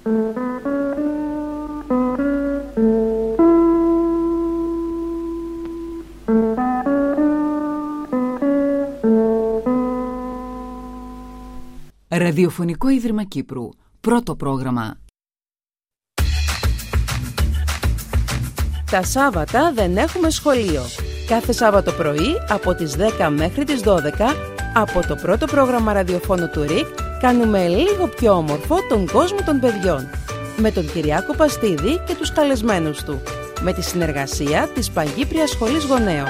Ραδιοφωνικό Ίδρυμα Κύπρου. Πρώτο πρόγραμμα. Τα Σάββατα δεν έχουμε σχολείο. Κάθε Σάββατο πρωί από τις 10 μέχρι τις 12 από το πρώτο πρόγραμμα ραδιοφώνου του ΡΙΚ κάνουμε λίγο πιο όμορφο τον κόσμο των παιδιών. Με τον Κυριάκο Παστίδη και τους καλεσμένους του. Με τη συνεργασία της Παγκύπριας Σχολής Γονέων.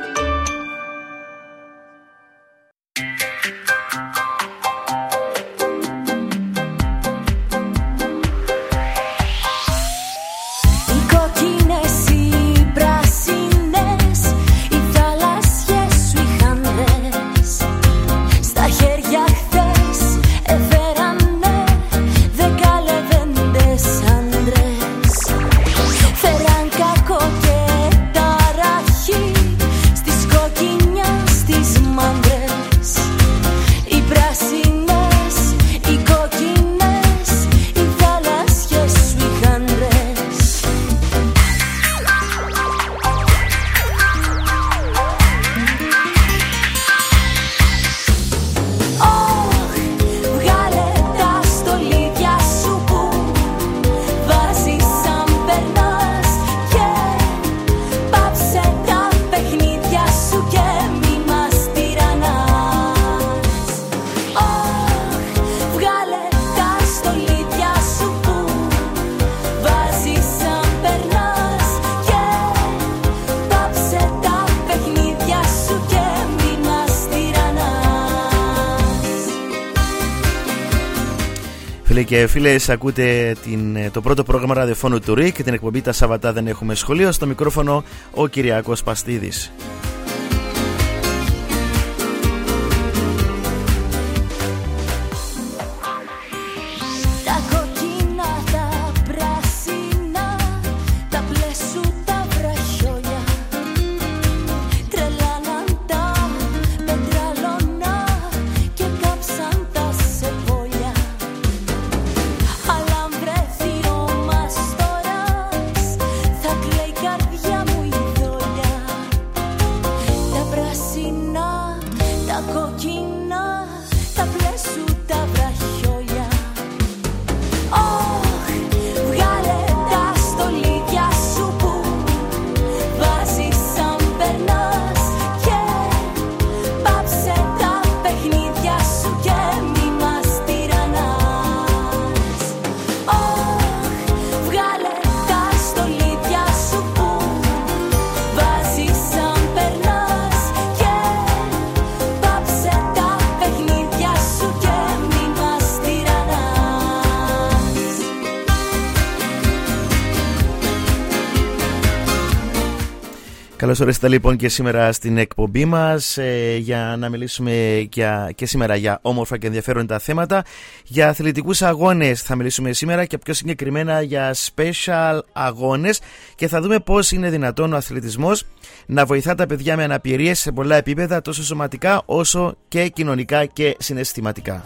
Φίλοι και φίλες, ακούτε το πρώτο πρόγραμμα ραδιοφώνου του ΡΙΚ και την εκπομπή «Τα Σαββατά δεν έχουμε σχολείο». Στο μικρόφωνο ο Κυριάκος Παστίδης. Καλώς ορίσατε λοιπόν και σήμερα στην εκπομπή μας για να μιλήσουμε και σήμερα για όμορφα και ενδιαφέροντα θέματα. Για αθλητικούς αγώνες θα μιλήσουμε σήμερα και πιο συγκεκριμένα για special αγώνες και θα δούμε πώς είναι δυνατόν ο αθλητισμός να βοηθά τα παιδιά με αναπηρίες σε πολλά επίπεδα, τόσο σωματικά όσο και κοινωνικά και συναισθηματικά.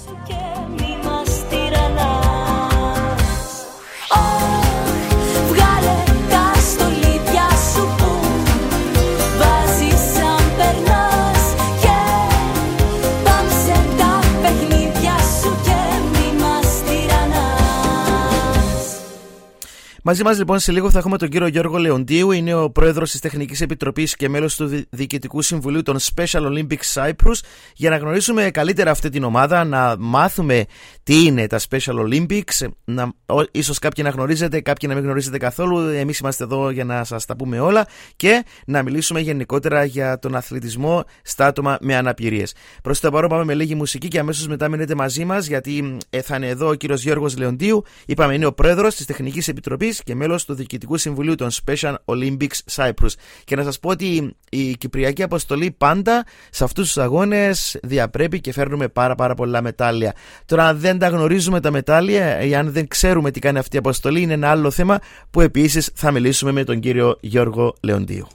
Μαζί μας λοιπόν σε λίγο θα έχουμε τον κύριο Γιώργο Λεοντίου, είναι ο πρόεδρος της Τεχνικής Επιτροπής και μέλος του Διοικητικού Συμβουλίου των Special Olympics Cyprus, για να γνωρίσουμε καλύτερα αυτή την ομάδα, να μάθουμε τι είναι τα Special Olympics, ίσως κάποιοι να γνωρίζετε, κάποιοι να μην γνωρίζετε καθόλου, εμείς είμαστε εδώ για να σας τα πούμε όλα και να μιλήσουμε γενικότερα για τον αθλητισμό στα άτομα με αναπηρίες. Προς το παρόν πάμε με λίγη μουσική και αμέσως μετά μείνετε μαζί μας, γιατί θα είναι εδώ ο κύριος Γιώργος Λεοντίου, είπαμε είναι ο πρόεδρος της Τεχνικής Επιτροπής και μέλος του Διοικητικού Συμβουλίου των Special Olympics Cyprus. Και να σας πω ότι η Κυπριακή Αποστολή πάντα σε αυτούς τους αγώνες διαπρέπει και φέρνουμε πάρα πολλά μετάλλια. Τώρα αν δεν τα γνωρίζουμε τα μετάλλια ή αν δεν ξέρουμε τι κάνει αυτή η αποστολή είναι ένα άλλο θέμα που επίσης θα μιλήσουμε με τον κύριο Γιώργο Λεοντίου.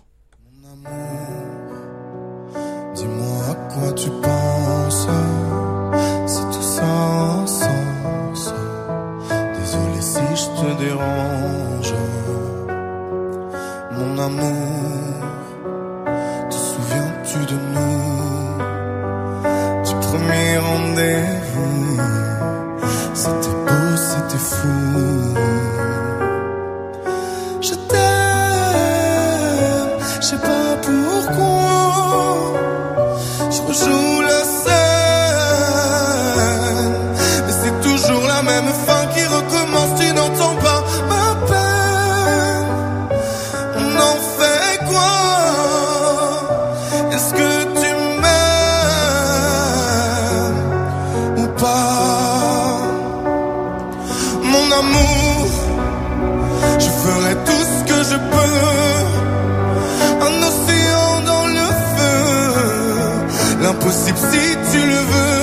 même fin qui recommence, tu n'entends pas ma peine. On en fait quoi? Est-ce que tu m'aimes ou pas? Mon amour, je ferai tout ce que je peux. Un océan dans le feu, l'impossible si tu le veux.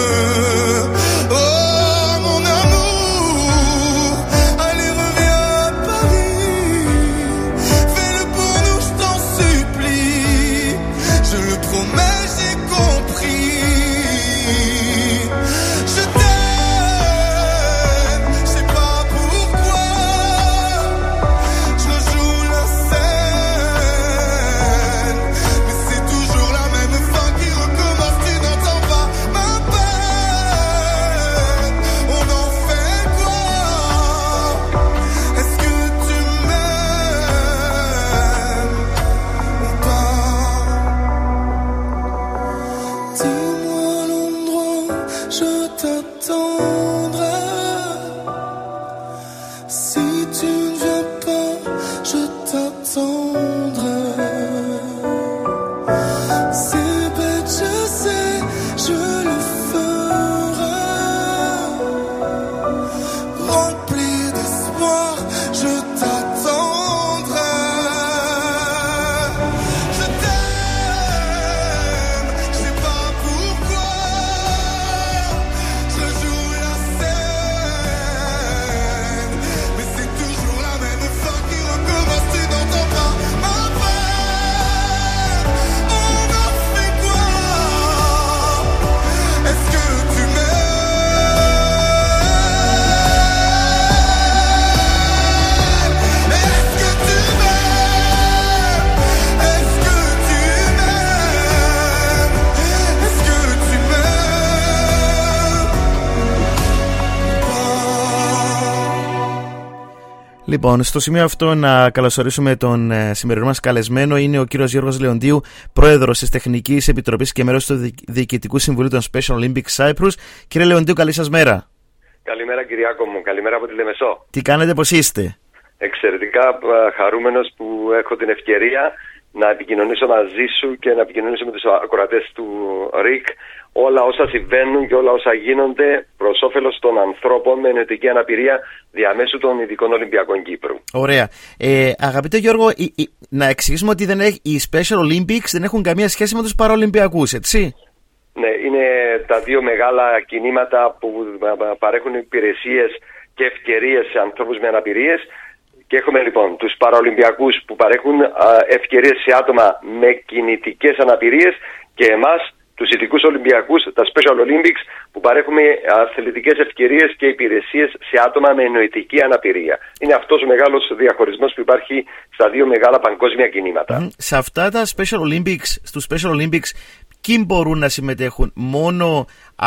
Λοιπόν, στο σημείο αυτό να καλωσορίσουμε τον σημερινό μας καλεσμένο. Είναι ο κύριος Γιώργος Λεοντίου, πρόεδρος της Τεχνικής Επιτροπής και μέλος του Διοικητικού Συμβουλίου των Special Olympics Cyprus. Κύριε Λεοντίου, καλή σας μέρα. Καλημέρα, Κυριάκο μου. Καλημέρα από τη Λεμεσό. Τι κάνετε, πώς είστε? Εξαιρετικά χαρούμενος που έχω την ευκαιρία να επικοινωνήσω μαζί σου και να επικοινωνήσω με τους ακροατές του ΡΙΚ όλα όσα συμβαίνουν και όλα όσα γίνονται προς όφελος των ανθρώπων με νοητική αναπηρία διαμέσου των Ειδικών Ολυμπιακών Κύπρου. Ωραία. Αγαπητέ Γιώργο, να εξηγήσουμε ότι οι Special Olympics δεν έχουν καμία σχέση με τους Παραολυμπιακούς, έτσι? Ναι, είναι τα δύο μεγάλα κινήματα που παρέχουν υπηρεσίες και ευκαιρίες σε ανθρώπους με αναπηρίες. Και έχουμε λοιπόν τους Παραολυμπιακούς που παρέχουν ευκαιρίες σε άτομα με κινητικές αναπηρίες και εμάς τους Ειδικούς Ολυμπιακούς, τα Special Olympics, που παρέχουμε αθλητικές ευκαιρίες και υπηρεσίες σε άτομα με νοητική αναπηρία. Είναι αυτός ο μεγάλος διαχωρισμός που υπάρχει στα δύο μεγάλα παγκόσμια κινήματα. Σε αυτά τα Special Olympics, στους Special Olympics, ποιοι μπορούν να συμμετέχουν? Μόνο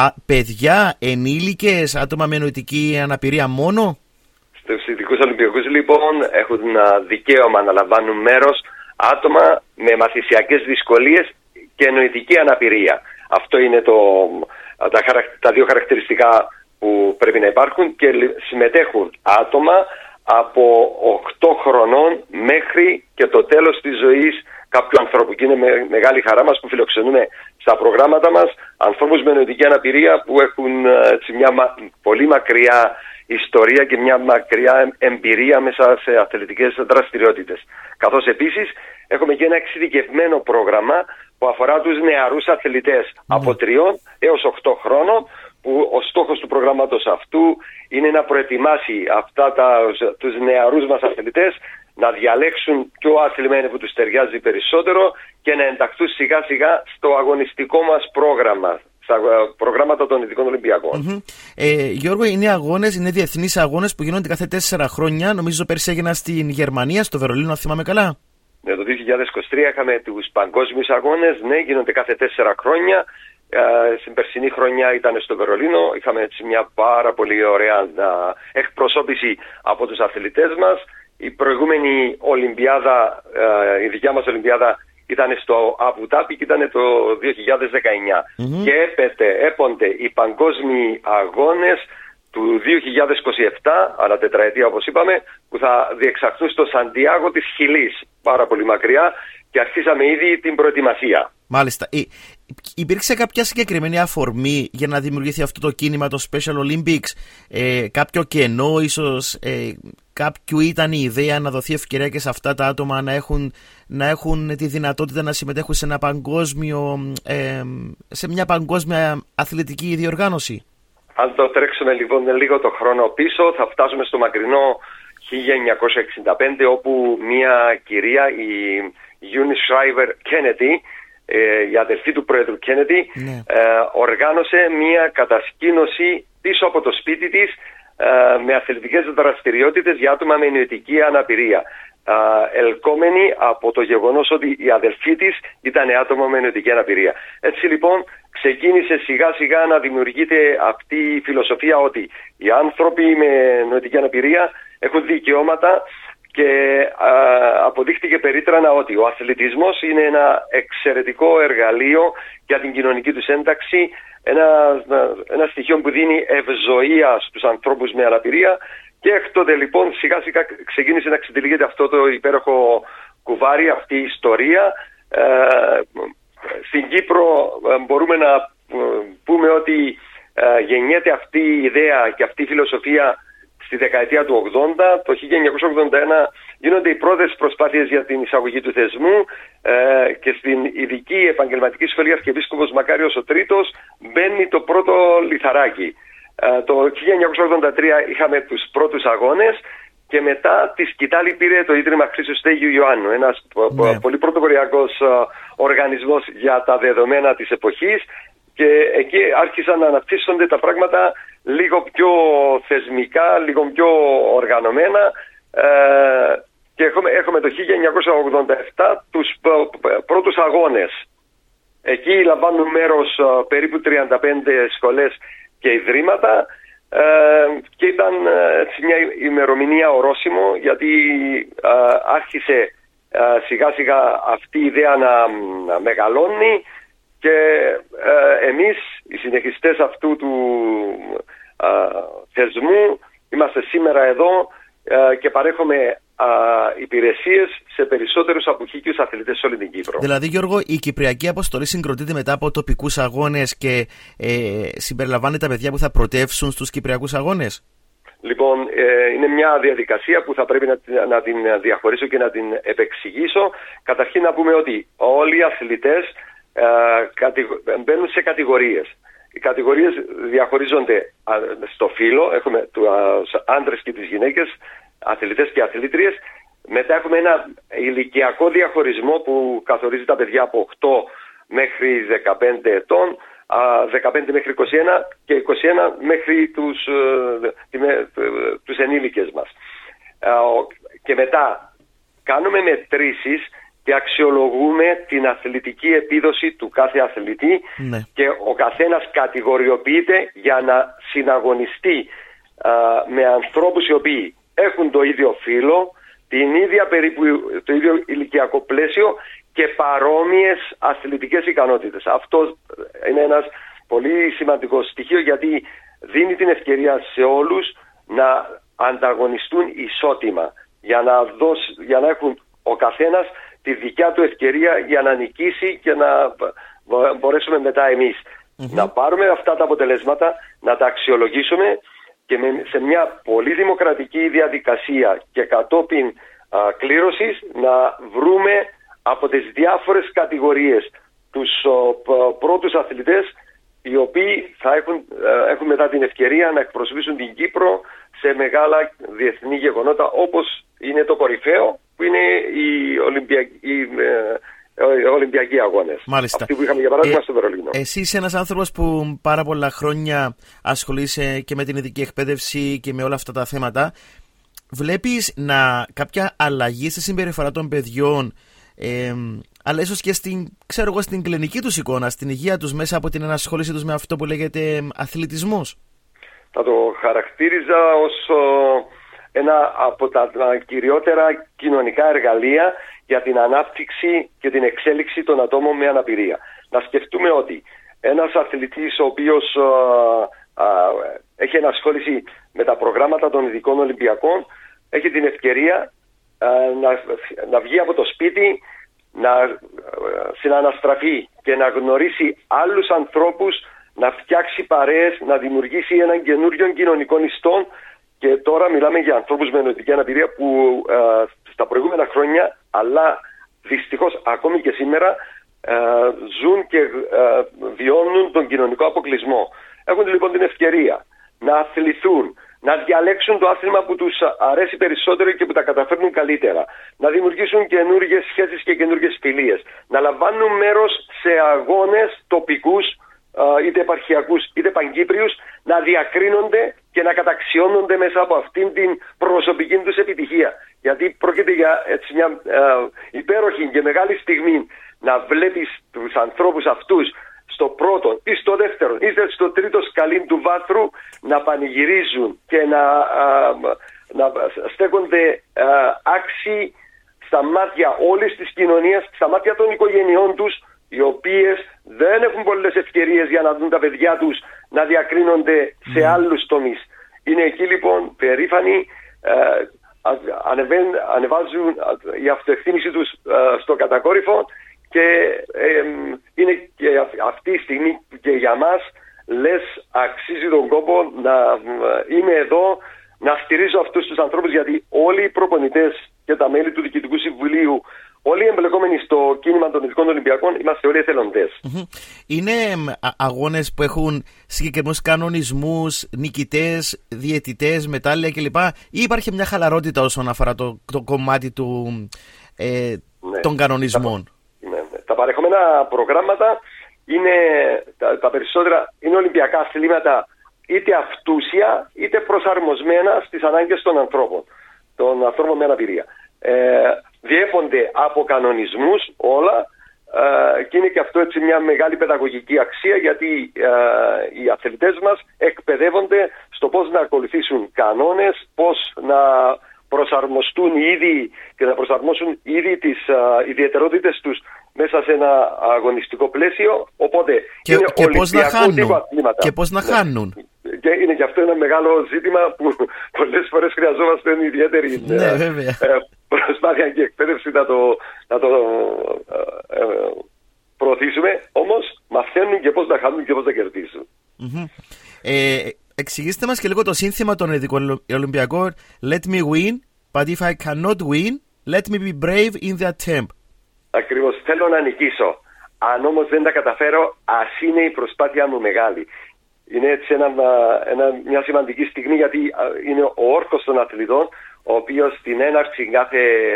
παιδιά, ενήλικες, άτομα με νοητική αναπηρία μόνο? Στους Ειδικούς Ολυμπιακούς λοιπόν έχουν δικαίωμα να λαμβάνουν μέρος άτομα με μαθησιακές δυσκολίες και νοητική αναπηρία. Αυτό είναι τα δύο χαρακτηριστικά που πρέπει να υπάρχουν, και συμμετέχουν άτομα από 8 χρονών μέχρι και το τέλος της ζωής κάποιου ανθρώπου. Και είναι μεγάλη χαρά μας που φιλοξενούμε στα προγράμματα μας ανθρώπους με νοητική αναπηρία που έχουν μια πολύ μακριά ιστορία και μια μακριά εμπειρία μέσα σε αθλητικές δραστηριότητες. Καθώς επίσης έχουμε και ένα εξειδικευμένο πρόγραμμα που αφορά τους νεαρούς αθλητές από 3 έως 8 χρόνων, που ο στόχος του προγράμματος αυτού είναι να προετοιμάσει τους νεαρούς μας αθλητές να διαλέξουν ποιο άθλημα είναι που τους ταιριάζει περισσότερο και να ενταχθούν σιγά σιγά στο αγωνιστικό μας πρόγραμμα, στα προγράμματα των Ειδικών Ολυμπιακών. Γιώργο, είναι διεθνείς αγώνες που γίνονται κάθε 4 χρόνια. Νομίζω πέρσι έγιναν στην Γερμανία, στο Βερολίνο, αν θυμάμαι καλά. Ναι, το 2023 είχαμε τους παγκόσμιους αγώνες. Ναι, γίνονται κάθε 4 χρόνια. Στην περσινή χρονιά ήταν στο Βερολίνο. Είχαμε έτσι μια πάρα πολύ ωραία εκπροσώπηση από τους αθλητές μας. Η προηγούμενη Ολυμπιάδα, η δικιά μας Ολυμπιάδα, ήταν στο Αμπου-Ντάμπι και ήταν το 2019. Και έπονται οι παγκόσμιοι αγώνες του 2027, ανά τετραετία όπως είπαμε, που θα διεξαχθούν στο Σαντιάγο της Χιλής, πάρα πολύ μακριά, και αρχίσαμε ήδη την προετοιμασία. Μάλιστα. Υπήρξε κάποια συγκεκριμένη αφορμή για να δημιουργηθεί αυτό το κίνημα, το Special Olympics, κάποιο κενό, ίσως κάποιου ήταν η ιδέα να δοθεί ευκαιρία και σε αυτά τα άτομα να έχουν τη δυνατότητα να συμμετέχουν σε μια παγκόσμια αθλητική διοργάνωση? Αν το τρέξουμε λοιπόν λίγο το χρόνο πίσω, θα φτάσουμε στο μακρινό 1965, όπου μια κυρία, η Eunice Shriver Kennedy, η αδελφή του πρόεδρου Kennedy, οργάνωσε μια κατασκήνωση πίσω από το σπίτι της με αθλητικές δραστηριότητες για άτομα με νοητική αναπηρία, ελκόμενη από το γεγονός ότι η αδελφή της ήταν άτομο με νοητική αναπηρία. Έτσι λοιπόν ξεκίνησε σιγά σιγά να δημιουργείται αυτή η φιλοσοφία ότι οι άνθρωποι με νοητική αναπηρία έχουν δικαιώματα, και αποδείχτηκε περίτρανα ότι ο αθλητισμός είναι ένα εξαιρετικό εργαλείο για την κοινωνική τους ένταξη, ένα στοιχείο που δίνει ευζοία στους ανθρώπους με αναπηρία, και εκ τότε λοιπόν σιγά σιγά ξεκίνησε να ξετυλίγεται αυτό το υπέροχο κουβάρι, αυτή η ιστορία. Στην Κύπρο μπορούμε να πούμε ότι γεννιέται αυτή η ιδέα και αυτή η φιλοσοφία στη δεκαετία του 80. Το 1981 γίνονται οι πρώτες προσπάθειες για την εισαγωγή του θεσμού, και στην ειδική επαγγελματική σχολή Αρχιεπίσκοπος Μακάριος ο Τρίτος μπαίνει το πρώτο λιθαράκι. Το 1983 είχαμε τους πρώτους αγώνες, και μετά τη σκητάλη πήρε το Ίδρυμα Χρήστου Στέγιου Ιωάννου, ένας πολύ πρωτοποριακός οργανισμός για τα δεδομένα της εποχής, και εκεί άρχισαν να αναπτύσσονται τα πράγματα λίγο πιο θεσμικά, λίγο πιο οργανωμένα, και έχουμε το 1987 τους πρώτους αγώνες. Εκεί λαμβάνουν μέρος περίπου 35 σχολές και ιδρύματα, και ήταν μια ημερομηνία ορόσημο, γιατί άρχισε σιγά σιγά αυτή η ιδέα να μεγαλώνει, και εμείς οι συνεχιστές αυτού του θεσμού είμαστε σήμερα εδώ και παρέχουμε υπηρεσίες σε περισσότερους απουχήκιους αθλητές σε όλη την Κύπρο. Δηλαδή, Γιώργο, η Κυπριακή Αποστολή συγκροτείται μετά από τοπικούς αγώνες και συμπεριλαμβάνει τα παιδιά που θα πρωτεύσουν στους Κυπριακούς αγώνες? Λοιπόν, είναι μια διαδικασία που θα πρέπει να την διαχωρίσω και να την επεξηγήσω. Καταρχήν να πούμε ότι όλοι οι αθλητές μπαίνουν σε κατηγορίες. Οι κατηγορίες διαχωρίζονται στο φύλο, έχουμε τους άντρες και τις γυναίκες, αθλητές και αθλήτριες. Μετά έχουμε ένα ηλικιακό διαχωρισμό που καθορίζει τα παιδιά από 8 μέχρι 15 ετών, 15 μέχρι 21 και 21 μέχρι τους ενήλικες μας. Και μετά κάνουμε μετρήσεις και αξιολογούμε την αθλητική επίδοση του κάθε αθλητή, και ο καθένας κατηγοριοποιείται για να συναγωνιστεί με ανθρώπους οι οποίοι έχουν το ίδιο φύλο, το ίδιο ηλικιακό πλαίσιο και παρόμοιες αθλητικές ικανότητες. Αυτό είναι ένας πολύ σημαντικό στοιχείο, γιατί δίνει την ευκαιρία σε όλους να ανταγωνιστούν ισότιμα, για να έχουν ο καθένας τη δικιά του ευκαιρία για να νικήσει και να μπορέσουμε μετά εμείς να πάρουμε αυτά τα αποτελέσματα, να τα αξιολογήσουμε και σε μια πολύ δημοκρατική διαδικασία και κατόπιν κλήρωσης να βρούμε από τις διάφορες κατηγορίες τους πρώτους αθλητές, οι οποίοι θα έχουν μετά την ευκαιρία να εκπροσωπήσουν την Κύπρο σε μεγάλα διεθνή γεγονότα, όπως είναι το κορυφαίο που είναι οι Ολυμπιακοί αγώνες. Μάλιστα. Αυτοί που είχαμε για παράδειγμα στο Βερολίνο. Εσύ είσαι ένας άνθρωπος που πάρα πολλά χρόνια ασχολείσαι και με την ειδική εκπαίδευση και με όλα αυτά τα θέματα. Βλέπεις κάποια αλλαγή στη συμπεριφορά των παιδιών, αλλά ίσως και στην κλινική τους εικόνα, στην υγεία τους, μέσα από την ενασχόληση τους με αυτό που λέγεται αθλητισμός? Θα το χαρακτήριζα ως ένα από τα κυριότερα κοινωνικά εργαλεία για την ανάπτυξη και την εξέλιξη των ατόμων με αναπηρία. Να σκεφτούμε ότι ένας αθλητής ο οποίος έχει ενασχόληση με τα προγράμματα των Ειδικών Ολυμπιακών, έχει την ευκαιρία να βγει από το σπίτι, να συναναστραφεί και να γνωρίσει άλλους ανθρώπους, να φτιάξει παρέες, να δημιουργήσει έναν καινούριο κοινωνικό ιστό. Και τώρα μιλάμε για ανθρώπους με νοητική αναπηρία που στα προηγούμενα χρόνια, αλλά δυστυχώς ακόμη και σήμερα, ζουν και βιώνουν τον κοινωνικό αποκλεισμό. Έχουν λοιπόν την ευκαιρία να αθληθούν, να διαλέξουν το άθλημα που τους αρέσει περισσότερο και που τα καταφέρνουν καλύτερα, να δημιουργήσουν καινούργιες σχέσεις και καινούργιες φιλίες, να λαμβάνουν μέρος σε αγώνες τοπικούς, είτε επαρχιακούς είτε παγκύπριους, να διακρίνονται και να καταξιώνονται μέσα από αυτήν την προσωπική τους επιτυχία. Γιατί πρόκειται για έτσι μια υπέροχη και μεγάλη στιγμή να βλέπεις τους ανθρώπους αυτούς στο πρώτο ή στο δεύτερο ή στο τρίτο σκαλί του βάθρου να πανηγυρίζουν και να στέκονται άξιοι στα μάτια όλης της κοινωνίας, στα μάτια των οικογενειών τους, οι οποίες δεν έχουν πολλές ευκαιρίες για να δουν τα παιδιά τους να διακρίνονται σε άλλους τομείς. Είναι εκεί λοιπόν περήφανοι, ανεβάζουν η αυτοεκτίμηση τους στο κατακόρυφο και είναι και αυτή η στιγμή και για μας λες αξίζει τον κόπο να είμαι εδώ, να στηρίζω αυτούς τους ανθρώπους, γιατί όλοι οι προπονητές και τα μέλη του Διοικητικού Συμβουλίου, όλοι οι εμπλεκόμενοι στο κίνημα των Ειδικών Ολυμπιακών, είμαστε όλοι εθελοντές. Είναι αγώνες που έχουν συγκεκριμένους κανονισμούς, νικητές, διαιτητές, μετάλλια κλπ. Ή υπάρχει μια χαλαρότητα όσον αφορά το κομμάτι των κανονισμών? Τα παρεχόμενα προγράμματα είναι τα περισσότερα είναι Ολυμπιακά αθλήματα, είτε αυτούσια είτε προσαρμοσμένα στις ανάγκες των ανθρώπων με αναπηρία. Διέπονται από κανονισμούς όλα και είναι και αυτό έτσι μια μεγάλη παιδαγωγική αξία, γιατί οι αθλητές μας εκπαιδεύονται στο πώς να ακολουθήσουν κανόνες, πώς να προσαρμοστούν ήδη και να προσαρμόσουν ήδη τις ιδιαιτερότητες τους μέσα σε ένα αγωνιστικό πλαίσιο. Οπότε και πώς να χάνουν. Και είναι και αυτό ένα μεγάλο ζήτημα που πολλές φορές χρειαζόμαστε ιδιαίτερη προσπάθεια και εκπαίδευση να το προωθήσουμε. Όμως μαθαίνουν και πώς να χάνουν και πώς να κερδίσουν. Εξηγήστε μας και λίγο το σύνθημα των Ειδικών Ολυμπιακών. Let me win, but if I cannot win, let me be brave in the attempt. Ακριβώς, θέλω να νικήσω. Αν όμως δεν τα καταφέρω, ας είναι η προσπάθεια μου μεγάλη. Είναι έτσι μια σημαντική στιγμή, γιατί είναι ο όρκος των αθλητών, ο οποίος στην έναρξη κάθε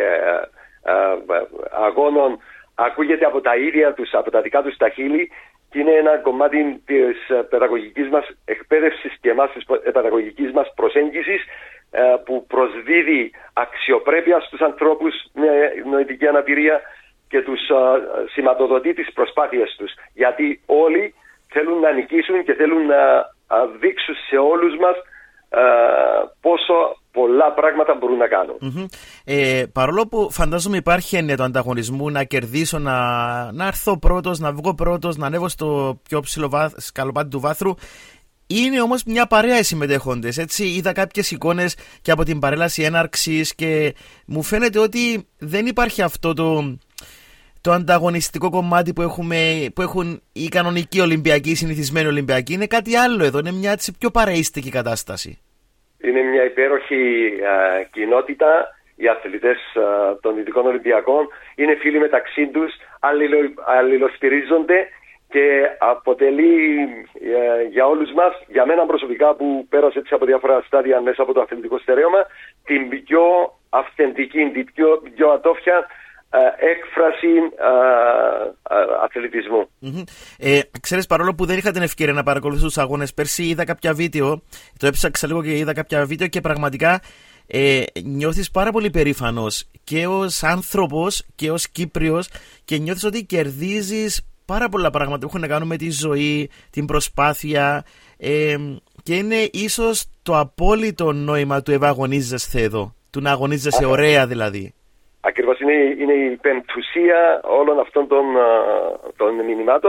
αγώνων ακούγεται από τα ίδια τους, από τα δικά τους τα χείλη, και είναι ένα κομμάτι της παιδαγωγικής μας εκπαίδευσης και της παιδαγωγικής μας προσέγγισης, που προσδίδει αξιοπρέπεια στους ανθρώπους με νοητική αναπηρία και τους σηματοδοτεί τις προσπάθειες τους. Γιατί όλοι θέλουν να νικήσουν και θέλουν να δείξουν σε όλους μας πόσο πολλά πράγματα μπορούν να κάνουν. Παρόλο που φαντάζομαι υπάρχει έννοια του ανταγωνισμού, να κερδίσω, να έρθω πρώτος, να βγω πρώτος, να ανέβω στο πιο ψηλό σκαλοπάτι του βάθρου, είναι όμως μια παρέα οι συμμετέχοντες, έτσι. Είδα κάποιες εικόνες και από την παρέλαση έναρξης και μου φαίνεται ότι δεν υπάρχει αυτό το ανταγωνιστικό κομμάτι που έχουν οι κανονικοί Ολυμπιακοί, οι συνηθισμένοι Ολυμπιακοί. Είναι κάτι άλλο εδώ, είναι μια έτσι πιο παρεΐστικη κατάσταση. Είναι μια υπέροχη κοινότητα. Οι αθλητές των Ειδικών Ολυμπιακών είναι φίλοι μεταξύ τους, αλληλοστηρίζονται και αποτελεί για όλους μας, για μένα προσωπικά που πέρασε έτσι από διάφορα στάδια μέσα από το αθλητικό στερέωμα, την πιο αυθεντική, την πιο ατόφια έκφραση αθλητισμού. Ξέρεις, παρόλο που δεν είχα την ευκαιρία να παρακολουθήσω τους αγώνες πέρσι, είδα κάποια βίντεο, το έψαξα λίγο και είδα κάποια βίντεο και πραγματικά νιώθεις πάρα πολύ περήφανος και ως άνθρωπος και ως Κύπριος, και νιώθεις ότι κερδίζεις πάρα πολλά πράγματα που έχουν να κάνουν με τη ζωή, την προσπάθεια, και είναι ίσως το απόλυτο νόημα του ευαγωνίζεσθε εδώ, του να αγωνίζεσαι ωραία δηλαδή. Ακριβώς, είναι η πεμπτουσία όλων αυτών των μηνυμάτων,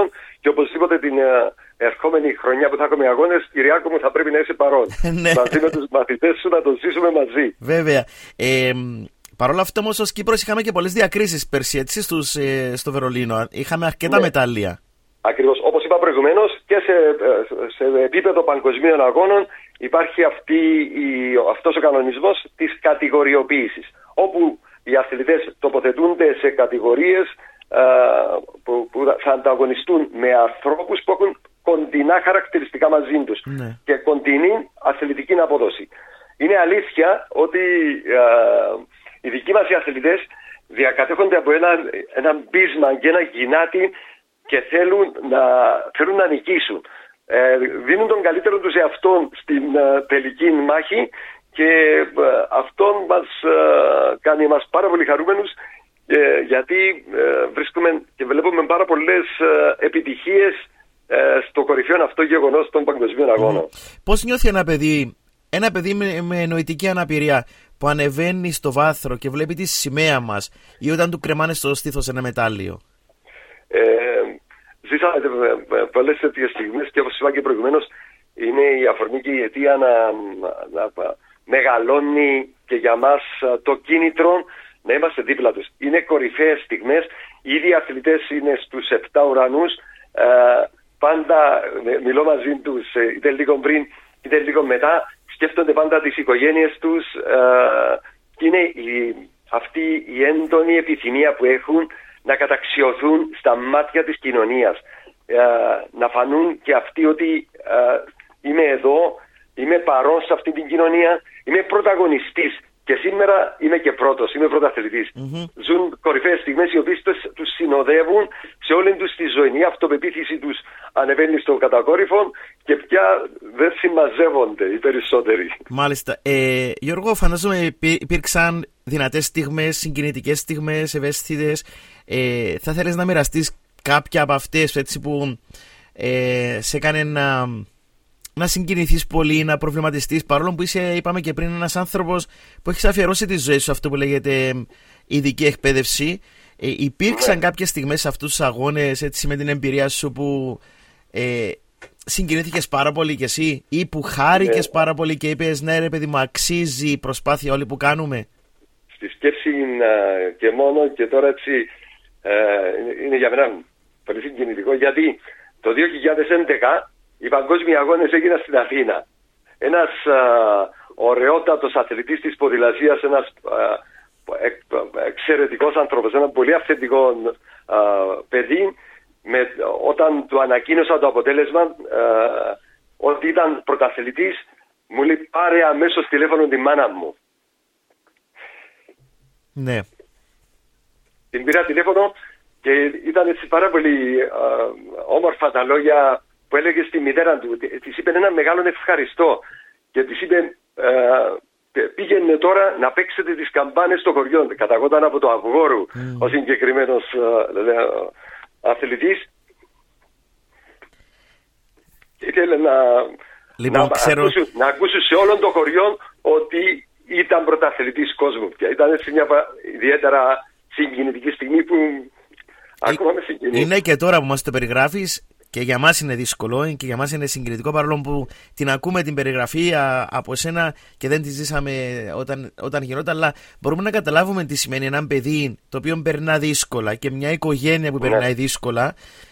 και οπωσδήποτε την ερχόμενη χρονιά που θα έχουμε αγώνες, Κυριάκο μου, θα πρέπει να είσαι παρόν. Μαζί με τους μαθητές σου να το ζήσουμε μαζί. Βέβαια. Παρ' όλα αυτά όμως ως Κύπρος είχαμε και πολλές διακρίσεις πέρσι, έτσι, στο Βερολίνο. Είχαμε αρκετά μετάλλια. Ακριβώς. Όπως είπα προηγουμένως, και σε επίπεδο παγκοσμίων αγώνων υπάρχει αυτός ο κανονισμός της κατηγοριοποίησης, όπου οι αθλητές τοποθετούνται σε κατηγορίες που θα ανταγωνιστούν με ανθρώπους που έχουν κοντινά χαρακτηριστικά μαζί τους και κοντινή αθλητική απόδοση. Είναι αλήθεια ότι οι δικοί μας οι αθλητές διακατέχονται από ένα πείσμα και ένα γυνάτι και θέλουν να νικήσουν. Δίνουν τον καλύτερο τους εαυτόν στην τελική μάχη και αυτό μας κάνει εμάς πάρα πολύ χαρούμενους, γιατί βρίσκουμε και βλέπουμε πάρα πολλές επιτυχίες στο κορυφαίο αυτό γεγονός των παγκοσμίων αγώνων. Πώς νιώθει ένα παιδί με νοητική αναπηρία που ανεβαίνει στο βάθρο και βλέπει τη σημαία μας, ή όταν του κρεμάνε στο στήθος ένα μετάλλιο? Ζήσαμε πολλές τέτοιες στιγμές και όπως είπα και προηγουμένως, είναι η αφορμή και η αιτία να μεγαλώνει και για μας το κίνητρο να είμαστε δίπλα τους. Είναι κορυφαίες στιγμές, ήδη οι αθλητές είναι στους 7 ουρανούς, πάντα μιλώ μαζί τους είτε λίγο πριν είτε λίγο μετά, σκέφτονται πάντα τις οικογένειες τους και είναι αυτή η έντονη επιθυμία που έχουν να καταξιωθούν στα μάτια της κοινωνίας, να φανούν και αυτοί ότι είμαι εδώ, είμαι παρόν σε αυτή την κοινωνία, είμαι πρωταγωνιστής και σήμερα είμαι και πρώτος, είμαι πρωταθλητής. Ζουν κορυφαίες στιγμές οι οποίες τους συνοδεύουν σε όλη τους τη ζωή. Η αυτοπεποίθηση τους ανεβαίνει στο κατακόρυφο και πια δεν συμμαζεύονται οι περισσότεροι. Μάλιστα. Γιώργο, φαντάζομαι υπήρξαν δυνατές στιγμές, συγκινητικές στιγμές, ευαίσθητες. Θα θέλεις να μοιραστείς κάποια από αυτές, έτσι, που σε έκανε να συγκινηθείς πολύ, να προβληματιστείς, παρόλο που είσαι, είπαμε και πριν, ένας άνθρωπος που έχεις αφιερώσει τη ζωή σου αυτό που λέγεται ειδική εκπαίδευση. Υπήρξαν κάποιες στιγμές σε αυτούς τους αγώνες, έτσι, με την εμπειρία σου, που συγκινήθηκες πάρα πολύ κι εσύ, ή που χάρηκες πάρα πολύ και είπες ναι ρε παιδί μου, αξίζει η προσπάθεια όλη που κάνουμε? Στη σκέψη και μόνο, και τώρα έτσι είναι για μένα πολύ συγκινητικό, γιατί το 2011 οι παγκόσμιοι αγώνες έγιναν στην Αθήνα. Ένας ωραιότατος αθλητής της ποδηλασίας, ένας εξαιρετικός άνθρωπος, ένα πολύ αυθεντικό παιδί, όταν του ανακοίνωσα το αποτέλεσμα ότι ήταν πρωταθλητής, μου λέει πάρε αμέσως τηλέφωνο τη μάνα μου. Ναι. Την πήρα τηλέφωνο και ήταν έτσι πάρα πολύ όμορφα τα λόγια που έλεγε στη μητέρα του. Της είπε ένα μεγάλο ευχαριστώ και της είπε πήγαινε τώρα να παίξετε τις καμπάνες στο χωριό. Καταγόταν από το Αυγόρου ο συγκεκριμένος αθλητής. Ήθελε να ακούσουν σε όλο το χωριό ότι ήταν πρωταθλητής κόσμου. Και ήταν έτσι μια ιδιαίτερα συγκινητική στιγμή που ακόμα με συγκινεί. Είναι και τώρα που μας το περιγράφεις, και για μας είναι δύσκολο και για μας είναι συγκινητικό, παρόλο που την ακούμε την περιγραφή από σένα και δεν τη ζήσαμε όταν γινόταν, αλλά μπορούμε να καταλάβουμε τι σημαίνει ένα παιδί το οποίο περνά δύσκολα και μια οικογένεια που περνάει δύσκολα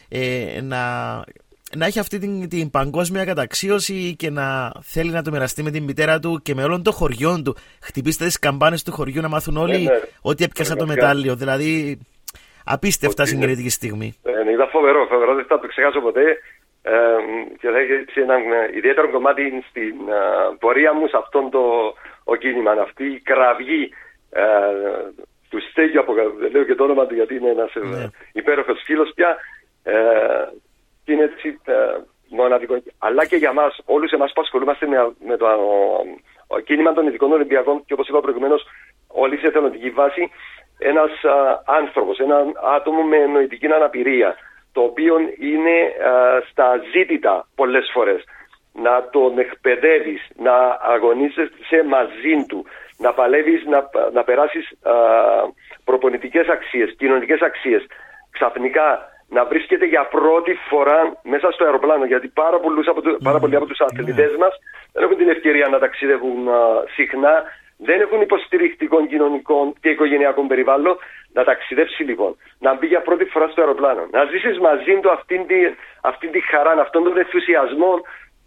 να έχει αυτή την παγκόσμια καταξίωση και να θέλει να το μοιραστεί με την μητέρα του και με όλων των χωριών του. Χτυπήστε τις καμπάνες του χωριού να μάθουν όλοι ότι έπιασα το μετάλλιο. Δηλαδή, απίστευτα συγκινητική στιγμή. Ήταν φοβερό, δεν θα το ξεχάσω ποτέ. Και θα έχει ένα ιδιαίτερο κομμάτι στην πορεία μου σε αυτόν το κίνημα. Αυτή η κραυγή του Στέγιου, λέω και το όνομα του γιατί είναι ένας υπέροχος φίλος πια. Και είναι έτσι μοναδικό. Αλλά και για μας, όλους εμάς που ασχολούμαστε με το κίνημα των Ειδικών Ολυμπιακών και όπως είπα προηγουμένως, όλοι σε εθελοντική βάση, ένας άνθρωπος, ένα άτομο με νοητική αναπηρία, το οποίο είναι στα ζήτητα πολλές φορές, να τον εκπαιδεύεις, να αγωνίζεσαι μαζί του, να παλεύεις, να περάσεις προπονητικές αξίες, κοινωνικές αξίες, ξαφνικά να βρίσκεται για πρώτη φορά μέσα στο αεροπλάνο. Γιατί πάρα πολλοί από τους αθλητές μας δεν έχουν την ευκαιρία να ταξιδεύουν συχνά, δεν έχουν υποστηρικτικών κοινωνικών και οικογενειακών περιβάλλον. Να ταξιδέψει λοιπόν, να μπει για πρώτη φορά στο αεροπλάνο, να ζήσεις μαζί του αυτήν τη χαρά, αυτόν τον ενθουσιασμό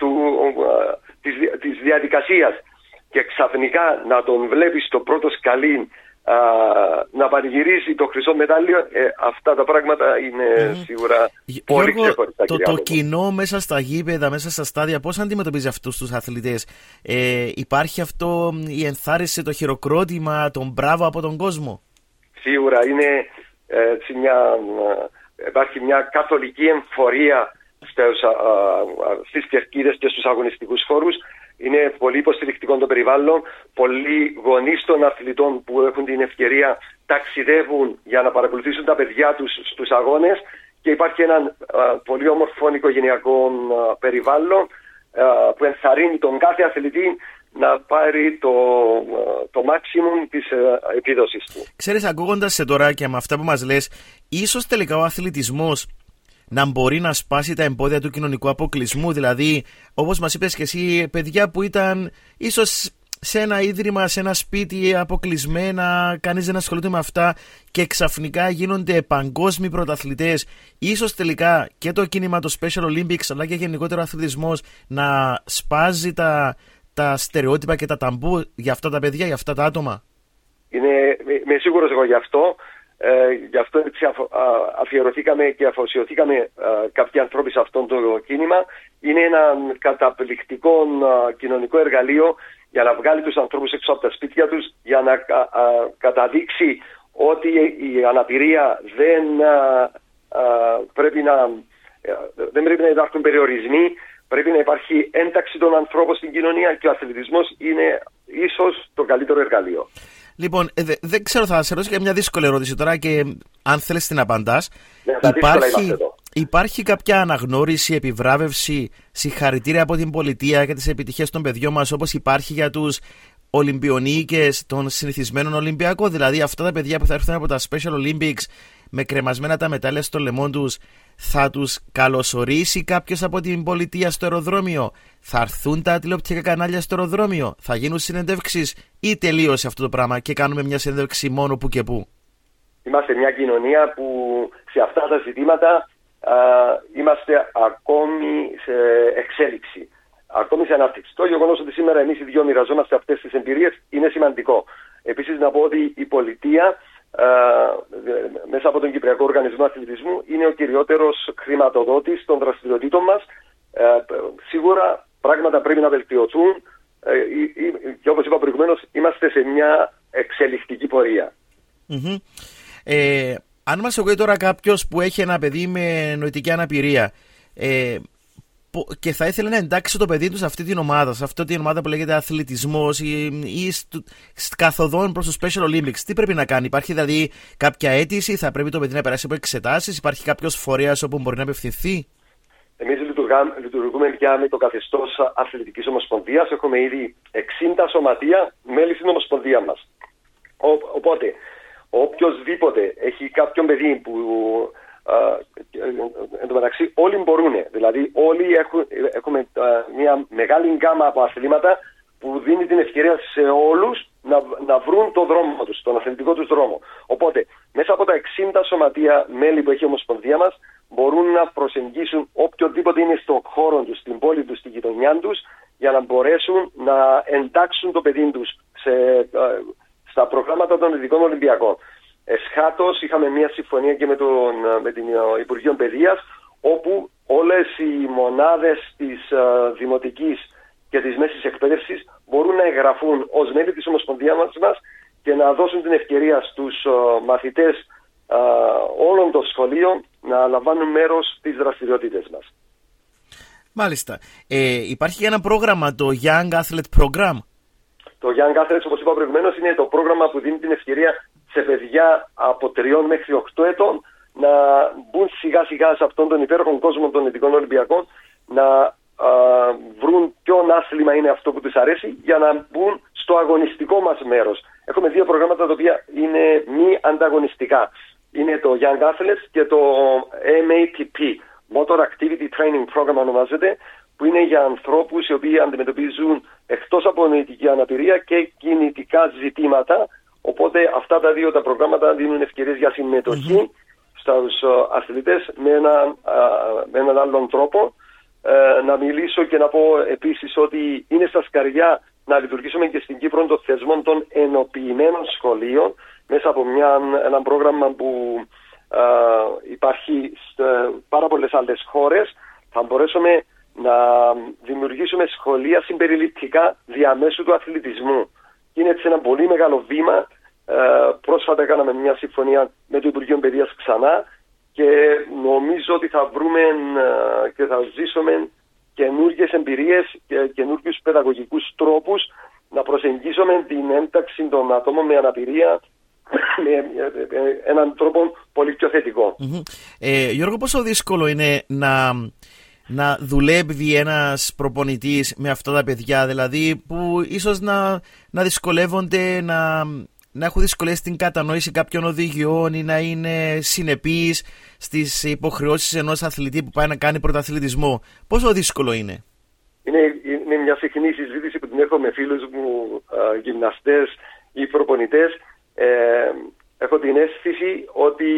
της διαδικασίας, και ξαφνικά να τον βλέπεις στο πρώτο σκαλί να πανηγυρίζει το χρυσό μετάλλιο, αυτά τα πράγματα είναι σίγουρα πολύ ξεχωριστά. Το κοινό μέσα στα γήπεδα, μέσα στα στάδια, πώς αντιμετωπίζει αυτούς τους αθλητές? Υπάρχει αυτό, η ενθάρρυνση, το χειροκρότημα, τον μπράβο από τον κόσμο? Σίγουρα είναι υπάρχει μια καθολική εμφορία στις κερκίδες και στους αγωνιστικούς χώρους. Είναι πολύ υποστηρικτικό το περιβάλλον. Πολλοί γονείς των αθλητών που έχουν την ευκαιρία ταξιδεύουν για να παρακολουθήσουν τα παιδιά τους στους αγώνες, και υπάρχει ένα πολύ όμορφο οικογενειακό περιβάλλον που ενθαρρύνει τον κάθε αθλητή να πάρει το maximum της επίδοσης του. Ξέρεις, ακούγοντας σε τώρα και με αυτά που μας λες, ίσως τελικά ο αθλητισμός να μπορεί να σπάσει τα εμπόδια του κοινωνικού αποκλεισμού. Δηλαδή, όπως μας είπες και εσύ, παιδιά που ήταν ίσως σε ένα ίδρυμα, σε ένα σπίτι αποκλεισμένα, κανείς δεν ασχολείται με αυτά, και ξαφνικά γίνονται παγκόσμιοι πρωταθλητές. Ίσως τελικά και το κίνημα, το Special Olympics, αλλά και γενικότερο ο αθλητισμός, να σπάζει τα στερεότυπα και τα ταμπού για αυτά τα παιδιά, για αυτά τα άτομα. Είμαι σίγουρος εγώ γι' αυτό. Γι' αυτό αφιερωθήκαμε και αφοσιωθήκαμε κάποιοι άνθρωποι σε αυτό το κίνημα. Είναι ένα καταπληκτικό κοινωνικό εργαλείο για να βγάλει τους ανθρώπους έξω από τα σπίτια τους, για να καταδείξει ότι η αναπηρία δεν πρέπει να υπάρχουν περιορισμοί, πρέπει να υπάρχει ένταξη των ανθρώπων στην κοινωνία, και ο αθλητισμός είναι ίσως το καλύτερο εργαλείο. Λοιπόν, δεν ξέρω, θα σε ρωτήσω και μια δύσκολη ερώτηση τώρα, και αν θέλεις την απαντάς. Υπάρχει κάποια αναγνώριση, επιβράβευση, συγχαρητήρια από την πολιτεία για τις επιτυχίες των παιδιών μας, όπως υπάρχει για τους Ολυμπιονίκες των συνηθισμένων Ολυμπιακών? Δηλαδή, αυτά τα παιδιά που θα έρθουν από τα Special Olympics με κρεμασμένα τα μετάλλια στο λαιμό τους, θα τους καλωσορίσει κάποιος από την πολιτεία στο αεροδρόμιο? Θα έρθουν τα τηλεοπτικά κανάλια στο αεροδρόμιο? Θα γίνουν συνεντεύξεις, ή τελείωσε αυτό το πράγμα και κάνουμε μια συνέντευξη μόνο που και που? Είμαστε μια κοινωνία που σε αυτά τα ζητήματα είμαστε ακόμη σε εξέλιξη, ακόμη σε ανάπτυξη. Το γεγονός ότι σήμερα εμείς οι δυο μοιραζόμαστε αυτές τις εμπειρίες είναι σημαντικό. Επίσης, να πω ότι η πολιτεία μέσα από τον Κυπριακό Οργανισμό Αθλητισμού είναι ο κυριότερος χρηματοδότης των δραστηριοτήτων μας. Σίγουρα πράγματα πρέπει να βελτιωθούν, και όπως είπα προηγουμένως, είμαστε σε μια εξελικτική πορεία. Αν μας ακούει τώρα κάποιος που έχει ένα παιδί με νοητική αναπηρία και θα ήθελε να εντάξει το παιδί του σε αυτή την ομάδα, σε αυτή την ομάδα που λέγεται αθλητισμός, ή καθοδόν προς το Special Olympics, τι πρέπει να κάνει? Υπάρχει δηλαδή κάποια αίτηση? Θα πρέπει το παιδί να περάσει από εξετάσεις? Υπάρχει κάποιος φορέας όπου μπορεί να απευθυνθεί? Εμείς λειτουργούμε πια με το καθεστώς Αθλητικής Ομοσπονδίας. Έχουμε ήδη 60 σωματεία μέλη στην Ομοσπονδία μας. Οπότε, οποιοσδήποτε έχει κάποιον παιδί που εν τω μεταξύ όλοι μπορούν, δηλαδή όλοι έχουμε μια μεγάλη γκάμα από αθλήματα που δίνει την ευκαιρία σε όλους να βρουν το δρόμο τους, τον αθλητικό τους δρόμο. Οπότε, μέσα από τα 60 σωματεία μέλη που έχει η Ομοσπονδία μας, μπορούν να προσεγγίσουν οποιοδήποτε είναι στον χώρο τους, στην πόλη τους, στην γειτονιά τους, για να μπορέσουν να εντάξουν το παιδί τους στα προγράμματα των Ειδικών Ολυμπιακών. Εσχάτως είχαμε μια συμφωνία και με την Υπουργείο Παιδείας, όπου όλες οι μονάδες της δημοτικής και της μέσης εκπαίδευσης μπορούν να εγγραφούν ως μέλη της Ομοσπονδίας μας και να δώσουν την ευκαιρία στους μαθητές όλων των σχολείων να λαμβάνουν μέρος στις δραστηριότητες μας. Μάλιστα. Υπάρχει ένα πρόγραμμα, το Young Athlete Program. Το Young Athlete, όπως είπα προηγουμένως, είναι το πρόγραμμα που δίνει την ευκαιρία σε παιδιά από 3 μέχρι 8 ετών να μπουν σιγά σιγά σε αυτόν τον υπέροχο κόσμο των Ειδικών Ολυμπιακών, να βρουν ποιον άθλημα είναι αυτό που τους αρέσει, για να μπουν στο αγωνιστικό μας μέρος. Έχουμε 2 προγράμματα τα οποία είναι μη ανταγωνιστικά. είναι το Young Athletes και το MATP, Motor Activity Training Program ονομάζεται, που είναι για ανθρώπους οι οποίοι αντιμετωπίζουν εκτός από νοητική αναπηρία και κινητικά ζητήματα. Οπότε αυτά τα δύο τα προγράμματα δίνουν ευκαιρίες για συμμετοχή στους αθλητές με έναν άλλον τρόπο. Να μιλήσω και να πω επίσης ότι είναι στα σκαριά να λειτουργήσουμε και στην Κύπρο των θεσμών των ενοποιημένων σχολείων μέσα από ένα πρόγραμμα που υπάρχει σε πάρα πολλές άλλες χώρες. Θα μπορέσουμε να δημιουργήσουμε σχολεία συμπεριληπτικά διαμέσου του αθλητισμού. Είναι έτσι ένα πολύ μεγάλο βήμα. Πρόσφατα κάναμε μια συμφωνία με το Υπουργείο Παιδείας ξανά και νομίζω ότι θα βρούμε και θα ζήσουμε καινούργιες εμπειρίες και καινούργιους παιδαγωγικούς τρόπους να προσεγγίσουμε την ένταξη των ατόμων με αναπηρία με έναν τρόπο πολύ πιο θετικό. Γιώργο, πόσο δύσκολο είναι να δουλεύει ένας προπονητής με αυτά τα παιδιά, δηλαδή που ίσως να δυσκολεύονται, να έχουν δυσκολίες στην κατανόηση κάποιων οδηγιών ή να είναι συνεπείς στις υποχρεώσεις ενός αθλητή που πάει να κάνει πρωταθλητισμό. Πόσο δύσκολο είναι? Είναι μια συχνή συζήτηση που την έχω με φίλους μου γυμναστές ή προπονητές. Έχω την αίσθηση ότι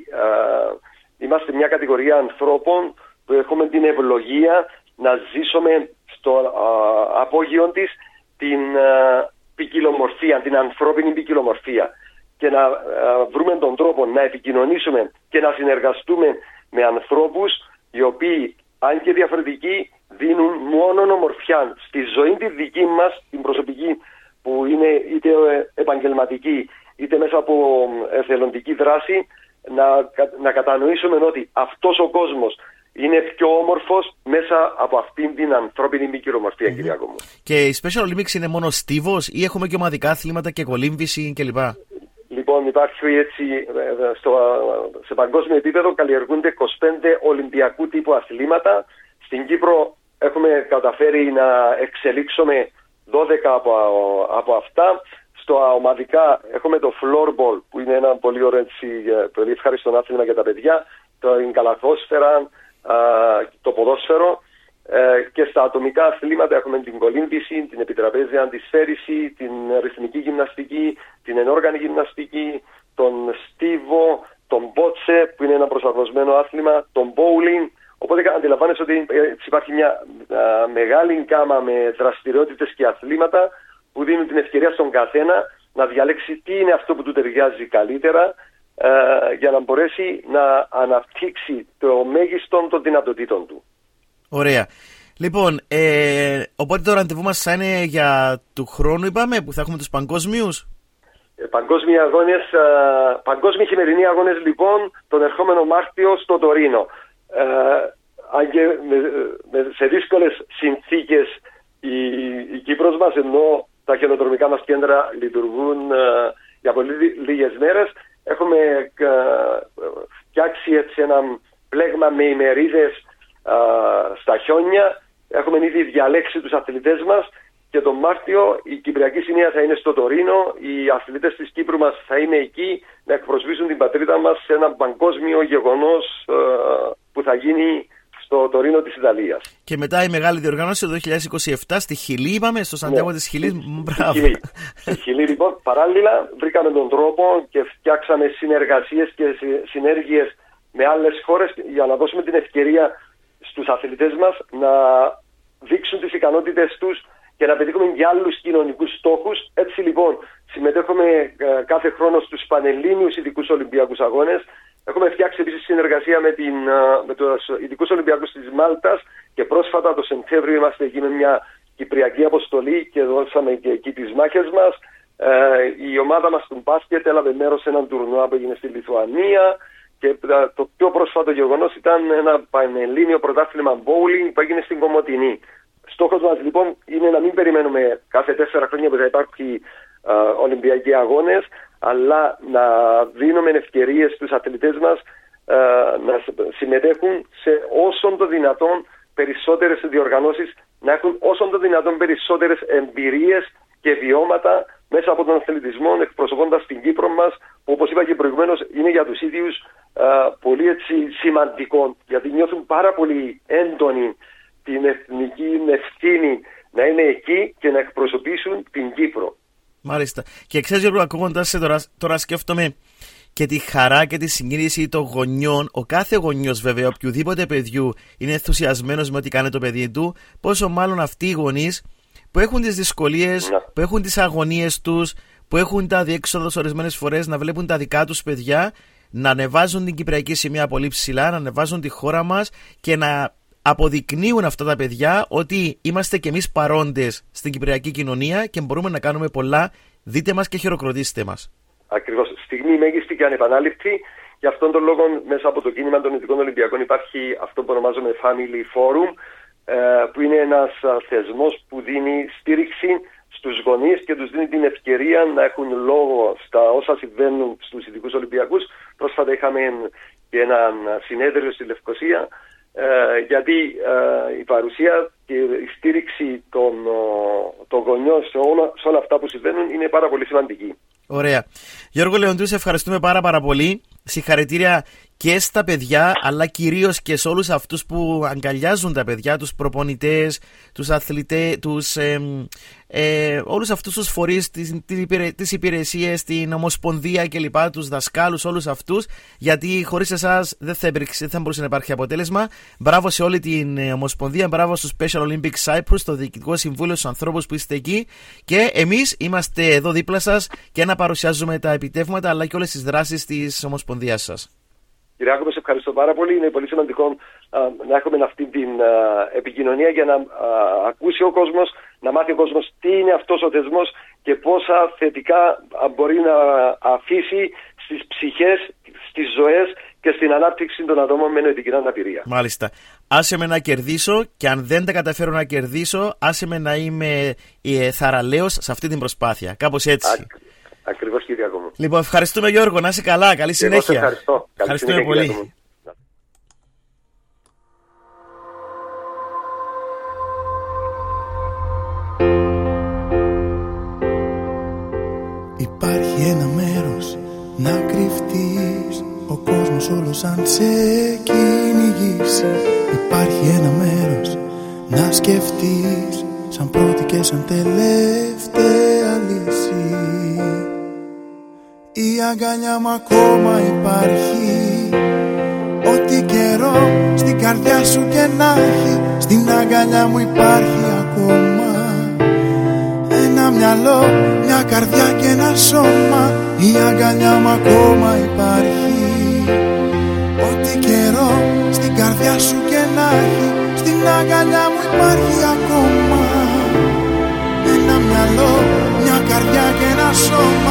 είμαστε μια κατηγορία ανθρώπων που έχουμε την ευλογία να ζήσουμε στο απόγειο της την ποικιλομορφία, την ανθρώπινη ποικιλομορφία και να βρούμε τον τρόπο να επικοινωνήσουμε και να συνεργαστούμε με ανθρώπους οι οποίοι, αν και διαφορετικοί, δίνουν μόνο ομορφιά στη ζωή τη δική μας, την προσωπική, που είναι είτε επαγγελματική είτε μέσα από εθελοντική δράση, να κατανοήσουμε ότι αυτός ο κόσμος είναι πιο όμορφος μέσα από αυτήν την ανθρώπινη ποικιλομορφία, Κυριάκο μου. Και η Special Olympics είναι μόνο στίβος ή έχουμε και ομαδικά αθλήματα και κολύμβηση κλπ? Λοιπόν, υπάρχει έτσι, σε παγκόσμιο επίπεδο καλλιεργούνται 25 Ολυμπιακού τύπου αθλήματα. Στην Κύπρο έχουμε καταφέρει να εξελίξουμε 12 από αυτά. Στο ομαδικά έχουμε το floorball, που είναι ένα πολύ ωραίο, πολύ ευχάριστο άθλημα για τα παιδιά, το καλαθόσφαιρα, το ποδόσφαιρο, και στα ατομικά αθλήματα έχουμε την κολύμβηση, την επιτραπέζια αντισφαίριση, την ρυθμική γυμναστική, την ενόργανη γυμναστική, τον στίβο, τον μπότσε που είναι ένα προσαρμοσμένο άθλημα, τον bowling. Οπότε αντιλαμβάνεσαι ότι υπάρχει μια μεγάλη γκάμα με δραστηριότητες και αθλήματα που δίνουν την ευκαιρία στον καθένα να διαλέξει τι είναι αυτό που του ταιριάζει καλύτερα, για να μπορέσει να αναπτύξει το μέγιστο των δυνατοτήτων του. Ωραία. Λοιπόν, οπότε το ραντεβού μας θα είναι για του χρόνου, είπαμε, που θα έχουμε τους παγκόσμιους. Παγκόσμιοι χειμερινοί αγώνες, λοιπόν, τον ερχόμενο Μάρτιο στο Τωρίνο. Αν και σε δύσκολες συνθήκες η Κύπρος μας, ενώ τα χιονοδρομικά μας κέντρα λειτουργούν για πολύ λίγες μέρες, έχουμε φτιάξει έτσι ένα πλέγμα με ημερίδες στα χιόνια. Έχουμε ήδη διαλέξει τους αθλητές μας και τον Μάρτιο η Κυπριακή Σημαία θα είναι στο Τωρίνο. Οι αθλητές της Κύπρου μας θα είναι εκεί να εκπροσωπήσουν την πατρίδα μας σε ένα παγκόσμιο γεγονός που θα γίνει στο Τωρίνο της Ιταλίας. Και μετά η μεγάλη διοργάνωση το 2027 στη Χιλή, είπαμε, στο Σαντιάγο της Χιλής. Μπράβο. Στη Χιλή, λοιπόν, παράλληλα βρήκαμε τον τρόπο και φτιάξαμε συνεργασίες και συνέργειες με άλλες χώρες για να δώσουμε την ευκαιρία στους αθλητές μας να δείξουν τις ικανότητες τους και να πετύχουμε και άλλους κοινωνικούς στόχους. Έτσι, λοιπόν, συμμετέχουμε κάθε χρόνο στους Πανελλήνιους Ειδικούς Ολυμπιακούς Αγώνες. Έχουμε φτιάξει επίσης συνεργασία με τους Ειδικούς Ολυμπιακούς της Μάλτας και πρόσφατα το Σεπτέμβριο είμαστε εκεί με μια κυπριακή αποστολή και δώσαμε και εκεί τις μάχες μας. Η ομάδα μας του μπάσκετ έλαβε μέρος σε έναν τουρνουά που έγινε στη Λιθουανία και το πιο πρόσφατο γεγονός ήταν ένα πανελλήνιο πρωτάθλημα bowling που έγινε στην Κομοτηνή. Στόχος μας, λοιπόν, είναι να μην περιμένουμε κάθε 4 χρόνια που θα υπάρχει Ολυμπιακοί αγώνες, αλλά να δίνουμε ευκαιρίες στους αθλητές μας να συμμετέχουν σε όσον το δυνατόν περισσότερες διοργανώσεις, να έχουν όσον το δυνατόν περισσότερες εμπειρίες και βιώματα μέσα από τον αθλητισμό, εκπροσωπώντας την Κύπρο μας, που όπως είπα είπα και προηγουμένως, είναι για τους ίδιους πολύ έτσι σημαντικό, γιατί νιώθουν πάρα πολύ έντονη την εθνική ευθύνη να είναι εκεί και να εκπροσωπήσουν την Κύπρο. Μάλιστα. Και ξέρεις, Γιώργο, ακούγοντας τώρα σκέφτομαι και τη χαρά και τη συγκίνηση των γονιών. Ο κάθε γονιός, βέβαια, οποιοδήποτε παιδιού είναι ενθουσιασμένος με ό,τι κάνει το παιδί του, πόσο μάλλον αυτοί οι γονείς που έχουν τις δυσκολίες, που έχουν τις αγωνίες τους, που έχουν τα διέξοδο ορισμένες φορές να βλέπουν τα δικά τους παιδιά να ανεβάζουν την κυπριακή σημαία πολύ ψηλά, να ανεβάζουν τη χώρα μας και να αποδεικνύουν αυτά τα παιδιά ότι είμαστε κι εμείς παρόντες στην κυπριακή κοινωνία και μπορούμε να κάνουμε πολλά. Δείτε μας και χειροκροτήστε μας. Ακριβώς. Στιγμή μέγιστη και ανεπανάληπτη. Γι' αυτόν τον λόγο, μέσα από το κίνημα των Ειδικών Ολυμπιακών, υπάρχει αυτό που ονομάζουμε Family Forum, που είναι ένας θεσμός που δίνει στήριξη στους γονείς και τους δίνει την ευκαιρία να έχουν λόγο στα όσα συμβαίνουν στους Ειδικούς Ολυμπιακούς. Πρόσφατα είχαμε και ένα συνέδριο στη Λευκοσία, γιατί η παρουσία και η στήριξη των γονιών σε όλα αυτά που συμβαίνουν είναι πάρα πολύ σημαντική. Ωραία. Γιώργο Λεοντίου, σε ευχαριστούμε πάρα πολύ. Συγχαρητήρια και στα παιδιά, αλλά κυρίως και σε όλους αυτούς που αγκαλιάζουν τα παιδιά, τους προπονητές, τους αθλητές, όλους αυτούς τους φορείς, τις υπηρεσίες, την Ομοσπονδία κλπ, τους δασκάλους, όλους αυτούς, γιατί χωρίς εσάς δεν θα μπορούσε να υπάρχει αποτέλεσμα. Μπράβο σε όλη την Ομοσπονδία, μπράβο στους Special Olympics Cyprus, στο Διοικητικό Συμβούλιο, στους ανθρώπους που είστε εκεί, και εμείς είμαστε εδώ δίπλα σας και να παρουσιάζουμε τα επιτεύγματα αλλά και όλες τις δράσεις της Ομοσπονδίας σας. Κύριε Άκο, σε ευχαριστώ πάρα πολύ. Είναι πολύ σημαντικό να έχουμε αυτή την επικοινωνία για να ακούσει ο κόσμος, να μάθει ο κόσμος τι είναι αυτός ο θεσμός και πόσα θετικά μπορεί να αφήσει στις ψυχές, στις ζωές και στην ανάπτυξη των ατόμων με νοητική αναπηρία. Μάλιστα. Άσε με να κερδίσω, και αν δεν τα καταφέρω να κερδίσω, άσε με να είμαι θαραλέος σε αυτή την προσπάθεια. Κάπως έτσι. Ακριβώς, κύριε Άκο. Λοιπόν, ευχαριστούμε, Γιώργο. Να είσαι καλά. Καλή συνέχεια. Ευχαριστώ. Ευχαριστούμε πολύ. Υπάρχει ένα μέρος να κρυφτείς, ο κόσμος όλος αν σε κυνηγήσει. Υπάρχει ένα μέρος να σκεφτείς, σαν πρώτη και σαν τελευταία λύση. Η αγκαλιά μου ακόμα υπάρχει, ό,τι καιρό στην καρδιά σου και να έχει. Στην αγκαλιά μου υπάρχει ακόμα ένα μυαλό, μια καρδιά και ένα σώμα. Η αγκαλιά μου ακόμα υπάρχει, ό,τι καιρό στην καρδιά σου και να έχει. Στην αγκαλιά μου υπάρχει ακόμα ένα μυαλό, μια καρδιά και ένα σώμα.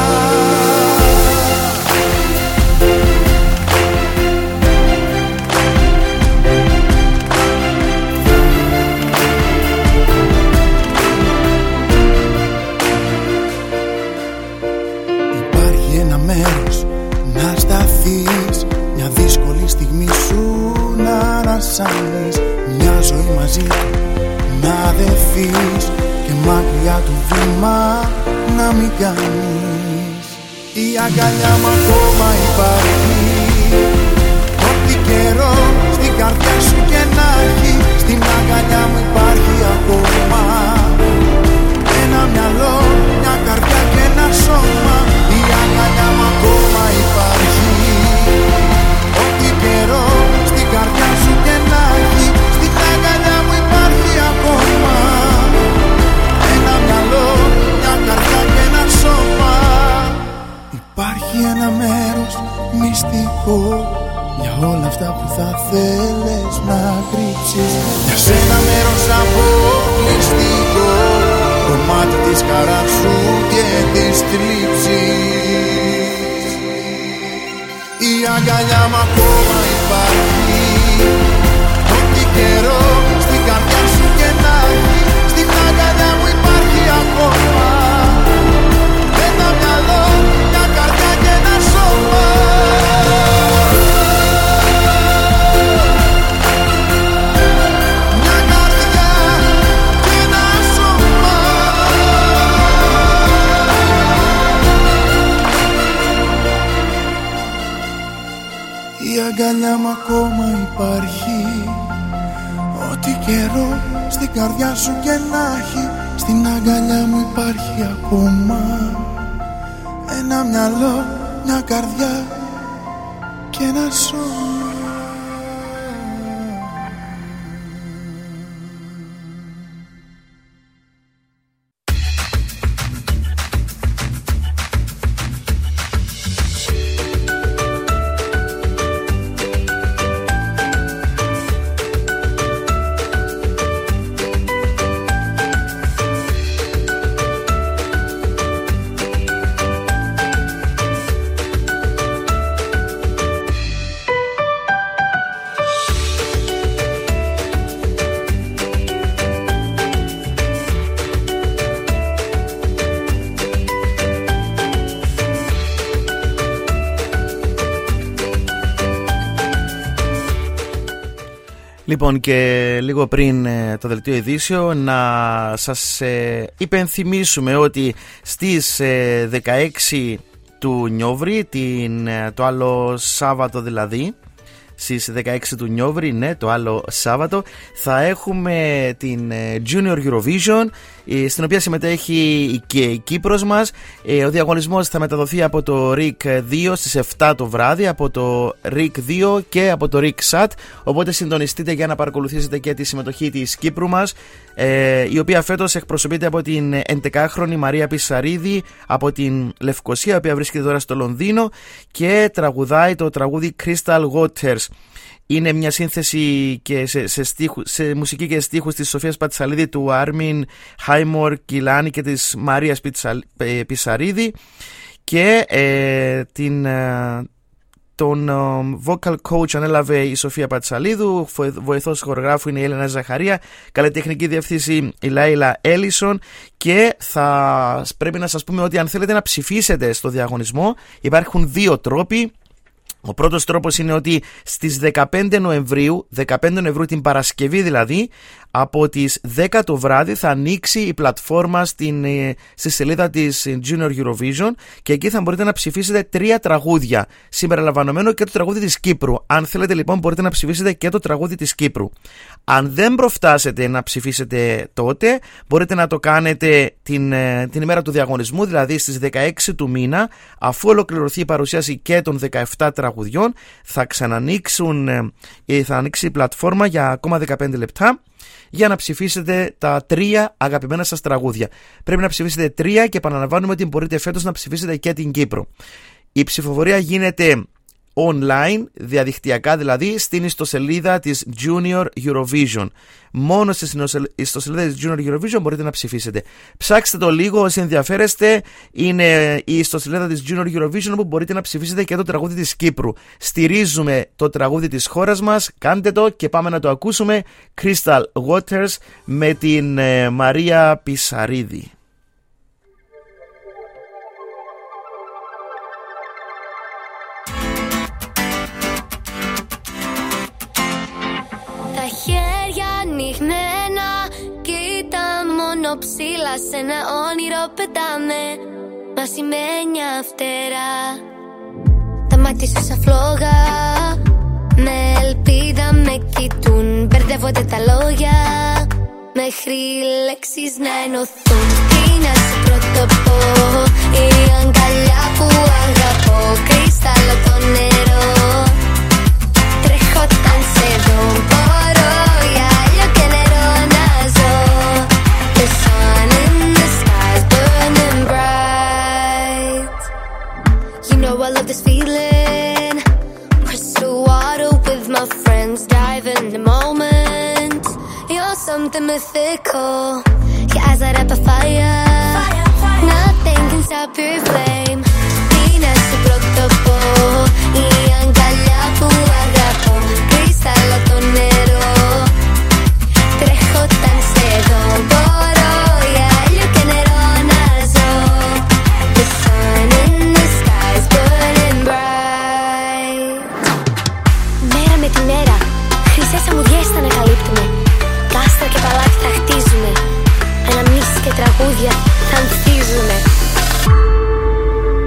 Υπάρχει ένα μέρος να σταθείς, μια δύσκολη στιγμή σου να ανασάνεις, μια ζωή μαζί του να δεθείς και μακριά του βήμα να μην κάνεις. Η αγκαλιά μου ακόμα υπάρχει, ό,τι καιρό στην καρδιά σου και να έχει. Στην αγκαλιά μου υπάρχει ακόμα ένα μυαλό, μια καρδιά και ένα σώμα. Η αγκαλιά μου ακόμα υπάρχει, ό,τι καιρό στην καρδιά σου και να έχει. Στην αγκαλιά μου υπάρχει ακόμα ένα μυαλό, μια καρδιά και ένα σώμα. Υπάρχει ένα μέρος μυστικό για όλα αυτά που θα θέλεις να κρύψεις. Για σένα μέρος αποκλειστικό, κομμάτι της χαράς σου και της θλίψης. Η αγκαλιά μου ακόμα υπάρχει, ό,τι καιρό στην καρδιά σου και να έχει. Στην αγκαλιά μου υπάρχει ακόμα ένα μυαλό, μια καρδιά και ένα σώμα. Μια καρδιά και ένα σώμα. μου ακόμα υπάρχει. Ό,τι καιρό στην καρδιά σου και να έχει, στην αγκαλιά μου υπάρχει ακόμα ένα μυαλό, μια καρδιά και ένα σώμα. Λοιπόν, και λίγο πριν το δελτίο ειδήσεων να σας υπενθυμίσουμε ότι στις 16 του Νιόβρη, το άλλο Σάββατο δηλαδή, στις 16 του Νιόβρη, ναι, το άλλο Σάββατο, θα έχουμε την Junior Eurovision, στην οποία συμμετέχει και η Κύπρος μας. Ο διαγωνισμός θα μεταδοθεί από το RIC 2 στις 7 το βράδυ, από το RIC 2 και από το RIC SAT, οπότε συντονιστείτε για να παρακολουθήσετε και τη συμμετοχή της Κύπρου μας, η οποία φέτος εκπροσωπείται από την 11χρονη Μαρία Πισαρίδη από την Λευκοσία, η οποία βρίσκεται τώρα στο Λονδίνο και τραγουδάει το τραγούδι Crystal Waters. Είναι μια σύνθεση και σε μουσική και στίχους της Σοφίας Πατσαλίδη, του Άρμιν Χάιμορ Κιλάνη και της Μαρίας Πισαρίδη, και τον vocal coach ανέλαβε η Σοφία Πατσαλίδου, βοηθός χορογράφου είναι η Έλενα Ζαχαρία, καλλιτεχνική διευθύνση η Λάιλα Έλισον. Και θα πρέπει να σας πούμε ότι αν θέλετε να ψηφίσετε στο διαγωνισμό υπάρχουν δύο τρόποι. Ο πρώτος τρόπος είναι ότι στις 15 Νοεμβρίου την Παρασκευή δηλαδή, από τις 10 το βράδυ θα ανοίξει η πλατφόρμα στη σελίδα της Junior Eurovision και εκεί θα μπορείτε να ψηφίσετε 3 τραγούδια, συμπεριλαμβανομένο και το τραγούδι της Κύπρου. Αν θέλετε λοιπόν μπορείτε να ψηφίσετε και το τραγούδι της Κύπρου. Αν δεν προφτάσετε να ψηφίσετε τότε, μπορείτε να το κάνετε την ημέρα του διαγωνισμού, δηλαδή στις 16 του μήνα, αφού ολοκληρωθεί η παρουσίαση και των 17 τραγουδιών, θα ανοίξει η πλατφόρμα για ακόμα 15 λεπτά για να ψηφίσετε τα 3 αγαπημένα σας τραγούδια. Πρέπει να ψηφίσετε 3 και επαναλαμβάνουμε ότι μπορείτε φέτος να ψηφίσετε και την Κύπρο. Η ψηφοφορία γίνεται online, διαδικτυακά δηλαδή, στην ιστοσελίδα της Junior Eurovision. Μόνο στην ιστοσελίδα της Junior Eurovision μπορείτε να ψηφίσετε. Ψάξτε το λίγο όσοι ενδιαφέρεστε. Είναι η ιστοσελίδα της Junior Eurovision όπου μπορείτε να ψηφίσετε και το τραγούδι της Κύπρου. Στηρίζουμε το τραγούδι της χώρας μας. Κάντε το και πάμε να το ακούσουμε. Crystal Waters με την Μαρία Πισαρίδη. Ψήλα σε ένα όνειρο πετάμε, μα σημαίνια φτερά. Τα μάτια σου σαν φλόγα, με ελπίδα με κοιτούν. Μπερδεύονται τα λόγια, μέχρι λέξεις να ενωθούν. Τι να σου πρωτοπώ, η αγκαλιά που αγαπώ, κρυστάλλο το νερό. Τρέχω όταν σε δω, μπορώ για άλλο και νερό να ζω. The sun in the sky is burning bright. You know I love this feeling. Crystal water with my friends, dive in the moment. You're something mythical. Your eyes light up a fire. Nothing can stop your flame. Είναι στο πρωτοπώ, η αγκαλιά που αγαπώ, κρυστάλλο το νερό. Τρέχω όταν σε δω, μπορώ για άλλο και νερό να ζω. The sun in the sky is burning bright. Μέρα με τη μέρα, χρυσές αμμουδιές θα ανακαλύπτουμε. Κάστρα και παλάτι θα χτίζουμε. Αναμνήσεις και τραγούδια θα ανθίζουνε.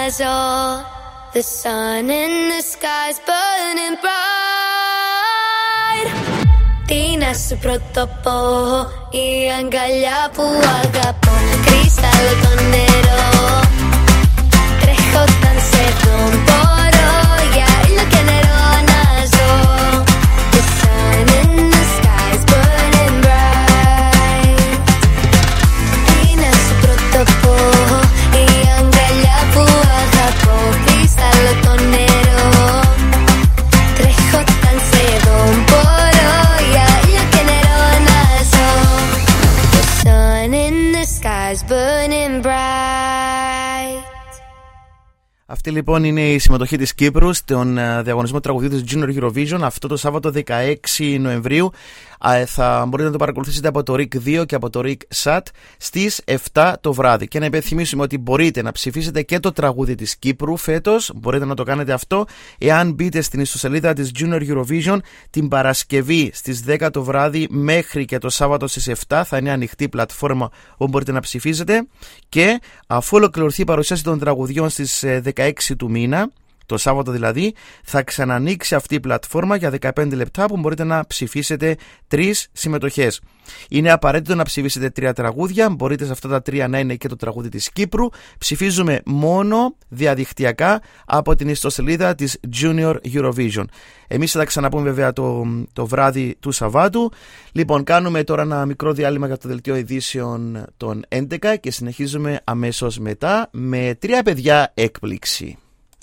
ζω. The sun in the sky's burning bright. Τι να σου πρωτοπώ, η αγκαλιά που αγαπώ. Κρυστάλλο το νερό, τρέχω όταν σε δω. Μπορώ για ήλιο και νερό να ζω. The sun in the sky's burning bright. Τι να σου πρωτοπώ, η αγκαλιά που αγαπώ. Κρυστάλλο το νερό, τρέχω όταν σε δω. Μπορώ για ήλιο και νερό να ζω. The sun in the sky's burning bright. Αυτή λοιπόν είναι η συμμετοχή της Κύπρου στον διαγωνισμό τραγουδιού της Junior Eurovision αυτό το Σάββατο 16 Νοεμβρίου. Θα μπορείτε να το παρακολουθήσετε από το RIK 2 και από το RIK SAT στις 7 το βράδυ. Και να υπενθυμίσουμε ότι μπορείτε να ψηφίσετε και το τραγούδι της Κύπρου φέτος. Μπορείτε να το κάνετε αυτό εάν μπείτε στην ιστοσελίδα της Junior Eurovision την Παρασκευή στις 10 το βράδυ μέχρι και το Σάββατο στις 7. Θα είναι ανοιχτή πλατφόρμα όπου μπορείτε να ψηφίσετε. Και αφού ολοκληρωθεί η παρουσίαση των τραγουδιών στις 16 του μήνα, το Σάββατο δηλαδή, θα ξανανοίξει αυτή η πλατφόρμα για 15 λεπτά που μπορείτε να ψηφίσετε 3 συμμετοχές. Είναι απαραίτητο να ψηφίσετε 3 τραγούδια, μπορείτε σε αυτά τα 3 να είναι και το τραγούδι της Κύπρου. Ψηφίζουμε μόνο διαδικτυακά από την ιστοσελίδα της Junior Eurovision. Εμείς θα τα ξαναπούμε βέβαια το βράδυ του Σαββάτου. Λοιπόν, κάνουμε τώρα ένα μικρό διάλειμμα για το δελτίο ειδήσεων των 11 και συνεχίζουμε αμέσως μετά με 3 παιδιά έκπληξη.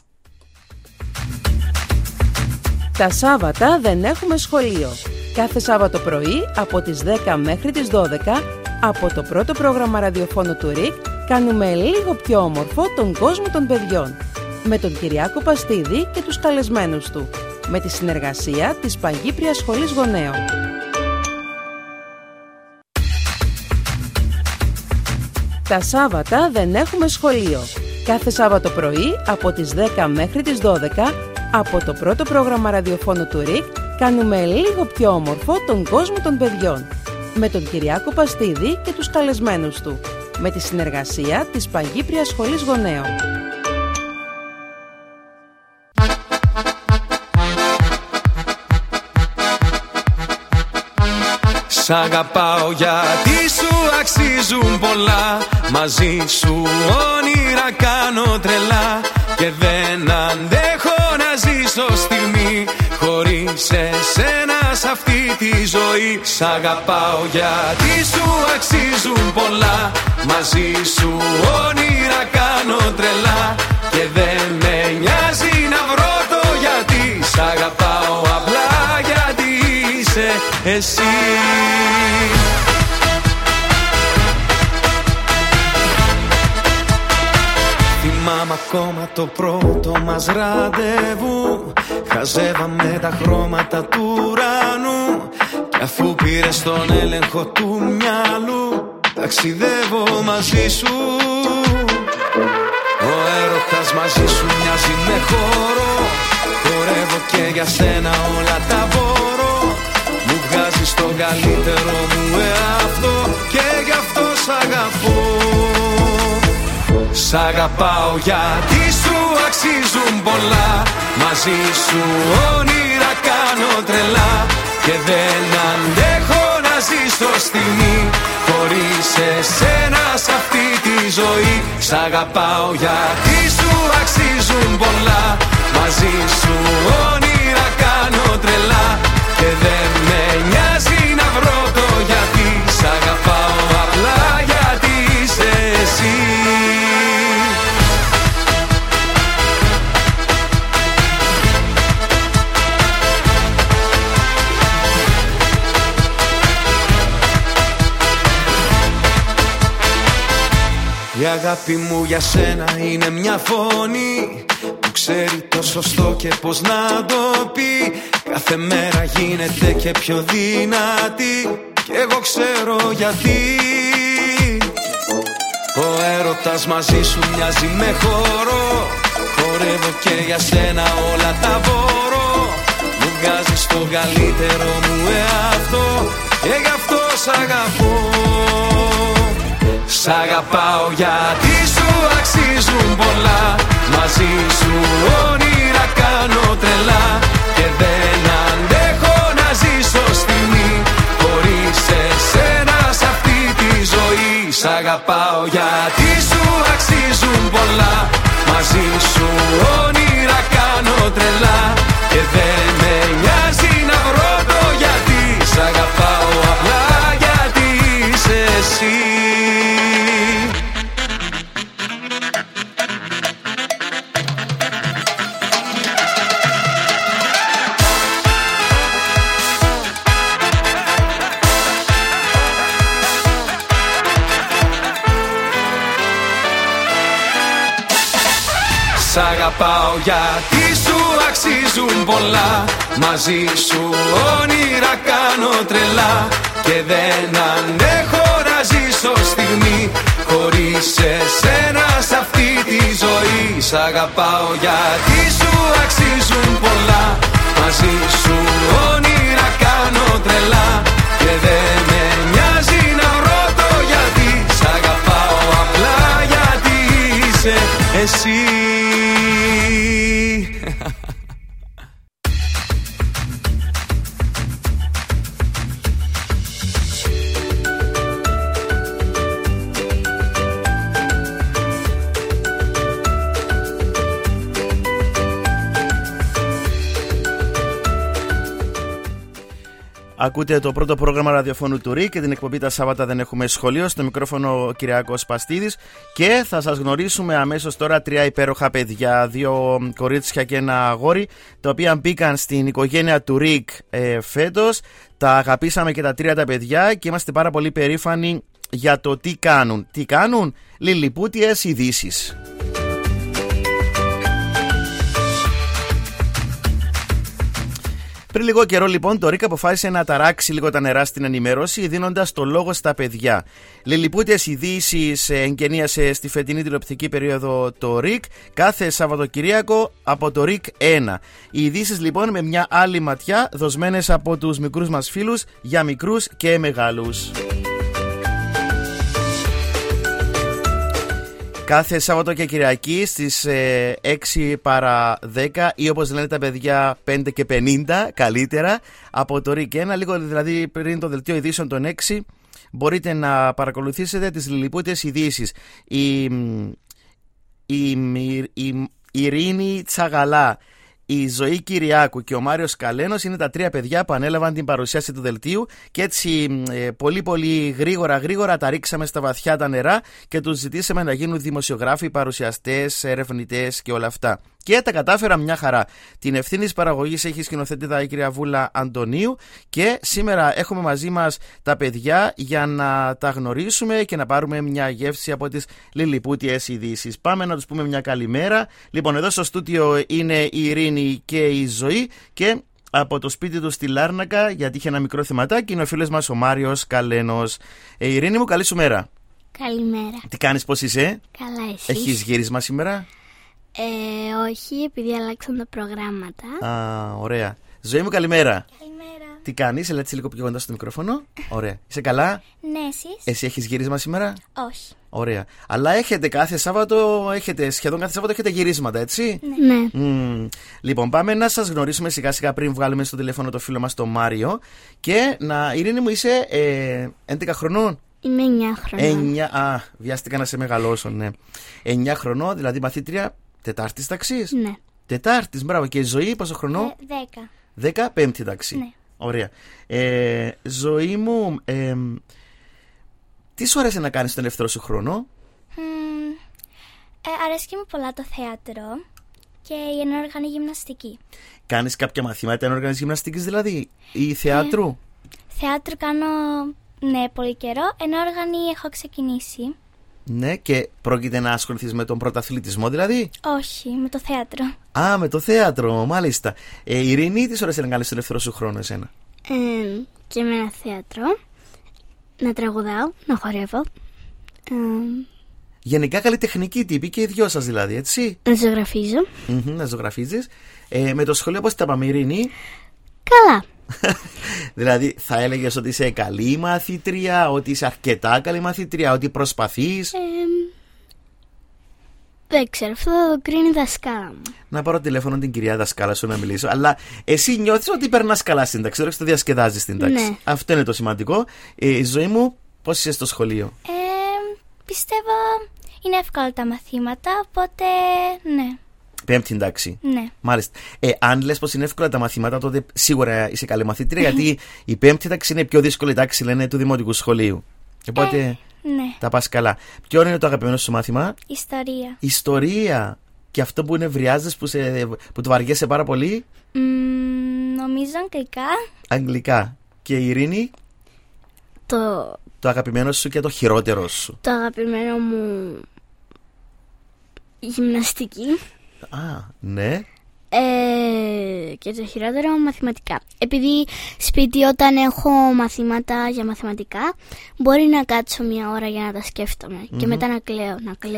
Τα Σάββατα δεν έχουμε σχολείο. Κάθε Σάββατο πρωί από τις 10 μέχρι τις 12 από το πρώτο πρόγραμμα ραδιοφώνου του RIK κάνουμε λίγο πιο όμορφο τον κόσμο των παιδιών. Με τον Κυριάκο Παστίδη και τους καλεσμένους του. Με τη συνεργασία της Παγκύπριας Σχολής Γονέων. Τα Σάββατα δεν έχουμε σχολείο. Κάθε Σάββατο πρωί από τις 10 μέχρι τις 12 από το πρώτο πρόγραμμα ραδιοφώνου του RIK κάνουμε λίγο πιο όμορφο τον κόσμο των παιδιών. Με τον Κυριάκο Παστίδη και τους καλεσμένους του. Με τη συνεργασία της Παγκύπριας Σχολής Γονέων. Σ' αγαπάω γιατί σου αξίζουν πολλά. Μαζί σου όνειρα κάνω τρελά. Και δεν αντέχω να ζήσω στιγμή χωρίς εσένα σ' αυτή τη ζωή. Σ' αγαπάω γιατί σου αξίζουν πολλά. Μαζί σου όνειρα κάνω τρελά. Και δεν με νοιάζει να βρω το γιατί. Σ' αγαπάω απλά γιατί είσαι εσύ. Θυμάμαι ακόμα το πρώτο μας ραντεβού. Χαζεύαμε τα χρώματα του ουρανού. Κι αφού πήρες τον έλεγχο του μυαλού, ταξιδεύω μαζί σου. Ο έρωτας μαζί σου μοιάζει με χώρο. Χορεύω και για σένα όλα τα μπορώ. Μου βγάζεις τον καλύτερο μου εαυτό. Και γι' αυτό σ' αγαπώ. Σ' αγαπάω γιατί σου αξίζουν πολλά. Μαζί σου όνειρα κάνω τρελά. Και δεν αντέχω να ζήσω στιγμή χωρίς εσένα σ' αυτή τη ζωή. Σ' αγαπάω γιατί σου αξίζουν πολλά. Μαζί σου όνειρα κάνω τρελά. Και δεν με νοιάζει να βρω το γιατί. Σ' αγαπάω απλά γιατί είσαι εσύ. Η αγάπη μου για σένα είναι μια φωνή που ξέρει το σωστό και πως να το πει. Κάθε μέρα γίνεται και πιο δυνατή και εγώ ξέρω γιατί. Ο έρωτας μαζί σου μοιάζει με χώρο. Χορεύω και για σένα όλα τα μπορώ. Μου βγάζεις το καλύτερο μου εαυτό και γι' αυτό σ' αγαπώ. Σ' αγαπάω γιατί σου αξίζουν πολλά. μαζί σου όνειρα κάνω τρελά. Και δεν αντέχω να ζήσω στιγμή χωρίς εσένα σ' αυτή τη ζωή. Σ' αγαπάω γιατί σου αξίζουν πολλά, μαζί σου όνειρα κάνω τρελά. Και δεν με νοιάζει να βρω το γιατί, σ' αγαπάω απλά γιατί είσαι εσύ. Σ' αγαπάω γιατί σου αξίζουν πολλά, μαζί σου όνειρα κάνω τρελά. Και δεν αντέχω να ζήσω στιγμή χωρίς εσένα σ' αυτή τη ζωή. Σ' αγαπάω γιατί σου αξίζουν πολλά, μαζί σου όνειρα κάνω τρελά. Και δεν με νοιάζει να βρω το γιατί, σ' αγαπάω απλά γιατί είσαι εσύ. Ακούτε το πρώτο πρόγραμμα ραδιοφώνου του ΡΙΚ και την εκπομπή τα Σάββατα δεν έχουμε σχολείο. Στο μικρόφωνο ο Κυριάκος Παστίδης και θα σας γνωρίσουμε αμέσως τώρα 3 υπέροχα παιδιά, 2 κορίτσια και ένα αγόρι, τα οποία μπήκαν στην οικογένεια του ΡΙΚ φέτος. Τα αγαπήσαμε και τα 3 τα παιδιά και είμαστε πάρα πολύ περήφανοι για το τι κάνουν. Τι κάνουν? Λιλιπούτιες ειδήσεις. Πριν λίγο καιρό λοιπόν το ΡΙΚ αποφάσισε να ταράξει λίγο τα νερά στην ενημέρωση, δίνοντας το λόγο στα παιδιά. Λιλιπούτιες ειδήσεις εγγενίασε στη φετινή τηλεοπτική περίοδο το ΡΙΚ κάθε Σαββατοκυριακό από το ΡΙΚ 1. Οι ειδήσεις λοιπόν με μια άλλη ματιά, δοσμένες από τους μικρούς μας φίλους για μικρούς και μεγάλους. Κάθε Σάββατο και Κυριακή στις 6 παρά 10 ή όπως λένε τα παιδιά 5 και 50 καλύτερα από το ΡΙΚ 1, λίγο δηλαδή πριν το δελτίο ειδήσεων των 6 μπορείτε να παρακολουθήσετε τις λιλιπούτιες ειδήσεις. Η Ειρήνη Τσαγαλά, η Ζωή Κυριάκου και ο Μάριος Καλένος είναι τα 3 παιδιά που ανέλαβαν την παρουσίαση του δελτίου και έτσι πολύ γρήγορα τα ρίξαμε στα βαθιά τα νερά και τους ζητήσαμε να γίνουν δημοσιογράφοι, παρουσιαστές, ερευνητές και όλα αυτά. Και τα κατάφερα μια χαρά. Την ευθύνη της παραγωγής έχει σκηνοθετήτα η κυρία Βούλα Αντωνίου και σήμερα έχουμε μαζί μας τα παιδιά για να τα γνωρίσουμε και να πάρουμε μια γεύση από τις λιλιπούτιες ειδήσεις. Πάμε να τους πούμε μια καλημέρα. Λοιπόν, εδώ στο στούντιο είναι η Ειρήνη και η Ζωή και από το σπίτι του στη Λάρνακα, γιατί είχε ένα μικρό θεματάκι, είναι ο φίλος μας ο Μάριος Καλένος. Ειρήνη μου, καλή σου μέρα. Καλημέρα. Τι κάνεις, πώς είσαι? Καλά, εσείς? Έχεις γύρισμα σήμερα? Όχι, επειδή αλλάξαν τα προγράμματα. Α, ωραία. Ζωή μου, καλημέρα. Καλημέρα. Τι κάνεις, έλα λίγο πιο κοντά στο μικρόφωνο. Ωραία. Είσαι καλά? Ναι, εσείς? Εσύ έχεις γύρισμα σήμερα? Όχι. Ωραία. Αλλά έχετε κάθε Σάββατο, σχεδόν κάθε Σάββατο έχετε γυρίσματα, έτσι? Ναι. Λοιπόν, πάμε να σας γνωρίσουμε σιγά σιγά πριν βγάλουμε στο τηλέφωνο το φίλο μας τον Μάριο. Και Ειρήνη μου, είσαι 11 χρονών? Είμαι 9 χρονών. Βιάστηκα να σε μεγαλώσω, ναι. 9 χρονών, δηλαδή μαθήτρια τετάρτης ταξής. Ναι. Τετάρτης, μπράβο. Και η Ζωή, πόσο χρονών? 10. 15η ταξί. Ναι. Ωραία. Ζωή μου, τι σου αρέσει να κάνεις τον ελεύθερο σου χρόνο? Αρέσκει μου πολλά το θέατρο και η ενόργανη γυμναστική. Κάνεις κάποια μαθήματα ενόργανης γυμναστικής δηλαδή ή θεάτρου? Θέατρο κάνω, ναι, πολύ καιρό. Ενόργανη έχω ξεκινήσει. Ναι, και πρόκειται να ασχοληθείς με τον πρωταθλητισμό δηλαδή? Όχι, με το θέατρο. Α, με το θέατρο, μάλιστα. Ειρήνη, τι σου αρέσει να κάνεις τον ελεύθερο σου χρόνο εσένα? Και με ένα θέατρο. Να τραγουδάω, να χορεύω. Γενικά καλλιτεχνική τύπη και οι δυο σας δηλαδή, έτσι? Να ζωγραφίζω. Να ζωγραφίζεις. Με το σχολείο πώς τα πάμε, Ειρήνη? Καλά. Δηλαδή θα έλεγες ότι είσαι καλή μαθήτρια, ότι είσαι αρκετά καλή μαθήτρια, ότι προσπαθείς? Δεν ξέρω, αυτό θα το κρίνει η δασκάλα μου. Να πάρω τηλέφωνο την κυρία δασκάλα σου να μιλήσω. Αλλά εσύ νιώθεις ότι περνάς καλά στην τάξη, όχι το διασκεδάζεις στην τάξη. Ναι. Αυτό είναι το σημαντικό. Η ζωή μου, πώς είσαι στο σχολείο? Πιστεύω είναι εύκολα τα μαθήματα, οπότε ναι. Πέμπτη τάξη. Ναι. Μάλιστα. Αν λες πως είναι εύκολα τα μαθήματα, τότε σίγουρα είσαι καλή μαθήτρια, γιατί η πέμπτη τάξη είναι η πιο δύσκολη τάξη, λένε, του δημοτικού σχολείου. Οπότε Ναι. τα πας καλά. Ποιο είναι το αγαπημένο σου μάθημα? Ιστορία. Ιστορία. Και αυτό που νευριάζεις, που το βαριέσαι πάρα πολύ? Νομίζω αγγλικά. Αγγλικά. Και η Ειρήνη? Το αγαπημένο σου και το χειρότερο σου? Το αγαπημένο μου γυμναστική. Α, ναι. Και το χειρότερο μαθηματικά. Επειδή σπίτι όταν έχω μαθήματα για μαθηματικά, μπορεί να κάτσω μια ώρα για να τα σκέφτομαι και μετά να κλαίω.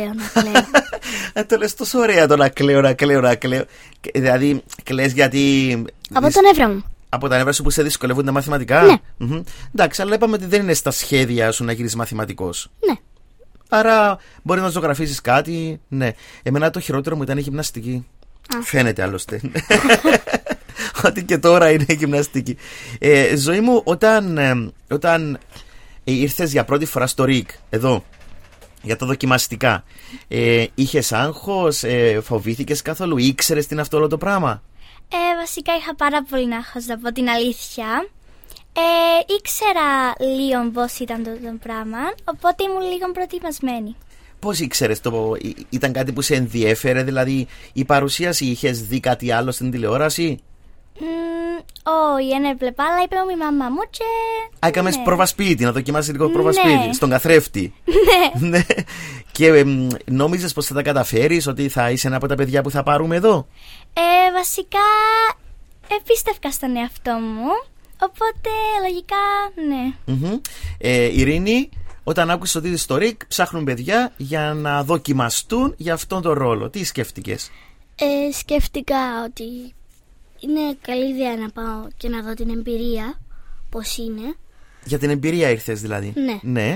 Το λες τόσο ωραία το να κλαίω. Δηλαδή κλαις γιατί... Από τα νεύρα μου. Από τα νεύρα σου που σε δυσκολεύουν τα μαθηματικά? Ναι. Εντάξει, αλλά είπαμε ότι δεν είναι στα σχέδια σου να γίνεις μαθηματικός. Ναι. Άρα μπορεί να ζωγραφίσεις κάτι. Ναι. Εμένα το χειρότερο μου ήταν η γυμναστική. Φαίνεται άλλωστε. Ότι και τώρα είναι η γυμναστική. Ζωή μου, όταν ήρθες για πρώτη φορά στο ΡΙΚ, εδώ, για τα δοκιμαστικά, είχες άγχος, φοβήθηκες καθόλου, ήξερες τι είναι αυτό όλο το πράγμα? Βασικά είχα πάρα πολύ άγχος, να πω την αλήθεια. Ήξερα λίγο πώς ήταν το πράγμα, οπότε ήμουν λίγο προετοιμασμένη. Πώς ήξερες ήταν κάτι που σε ενδιέφερε, δηλαδή η παρουσίαση, είχες δει κάτι άλλο στην τηλεόραση? Όχι, δεν έβλεπα, αλλά είπε μου η μαμά μου και... Έκαμες πρόβα σπίτι, να δοκιμάσεις λίγο πρόβα σπίτι, στον καθρέφτη. Ναι. Και νόμιζες πως θα τα καταφέρεις, ότι θα είσαι ένα από τα παιδιά που θα πάρουμε εδώ? Βασικά πίστευκα στον εαυτό μου, οπότε λογικά ναι. Ειρήνη, όταν άκουσες ότι στο ΡΙΚ ψάχνουν παιδιά για να δοκιμαστούν για αυτόν τον ρόλο, τι σκέφτηκες? Σκέφτηκα ότι είναι καλή ιδέα να πάω και να δω την εμπειρία, πώς είναι. Για την εμπειρία ήρθες δηλαδή? Ναι.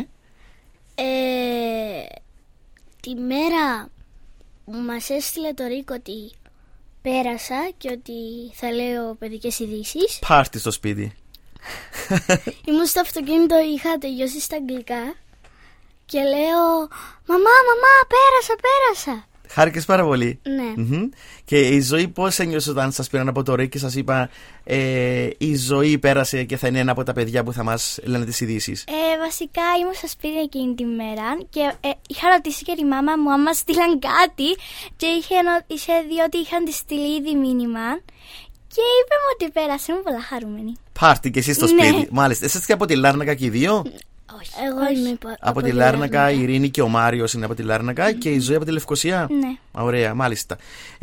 Τη μέρα που μας έστειλε το ΡΙΚ ότι πέρασα και ότι θα λέω παιδικές ειδήσεις, πάρτι στο σπίτι. Ήμουν στο αυτοκίνητο, είχα τελειώσει στα αγγλικά και λέω μαμά, πέρασα. Χάρηκες πάρα πολύ? Ναι. Και η Ζωή πώς ένιωσε όταν σας πήραν από το ΡΙΚ και σας είπα η Ζωή πέρασε και θα είναι ένα από τα παιδιά που θα μας λένε τις ειδήσεις? Βασικά ήμουν στο σπίτι εκείνη τη μέρα και είχα ρωτήσει και τη μάμα μου άμα στείλαν κάτι και είχε δει ότι είχαν τη στείλει ήδη μήνυμα και είπε μου ότι πέρασε, ήμουν πολλά χαρούμενη. Πάρτι και εσύ στο σπίτι? Μάλιστα. Εσείς και από τη Λάρνακα και οι δύο? Όχι. Εγώ είμαι από τη Λάρνακα, η Ειρήνη και ο Μάριος είναι από τη Λάρνακα και η Ζωή από τη Λευκοσία? Ναι. Ωραία, μάλιστα.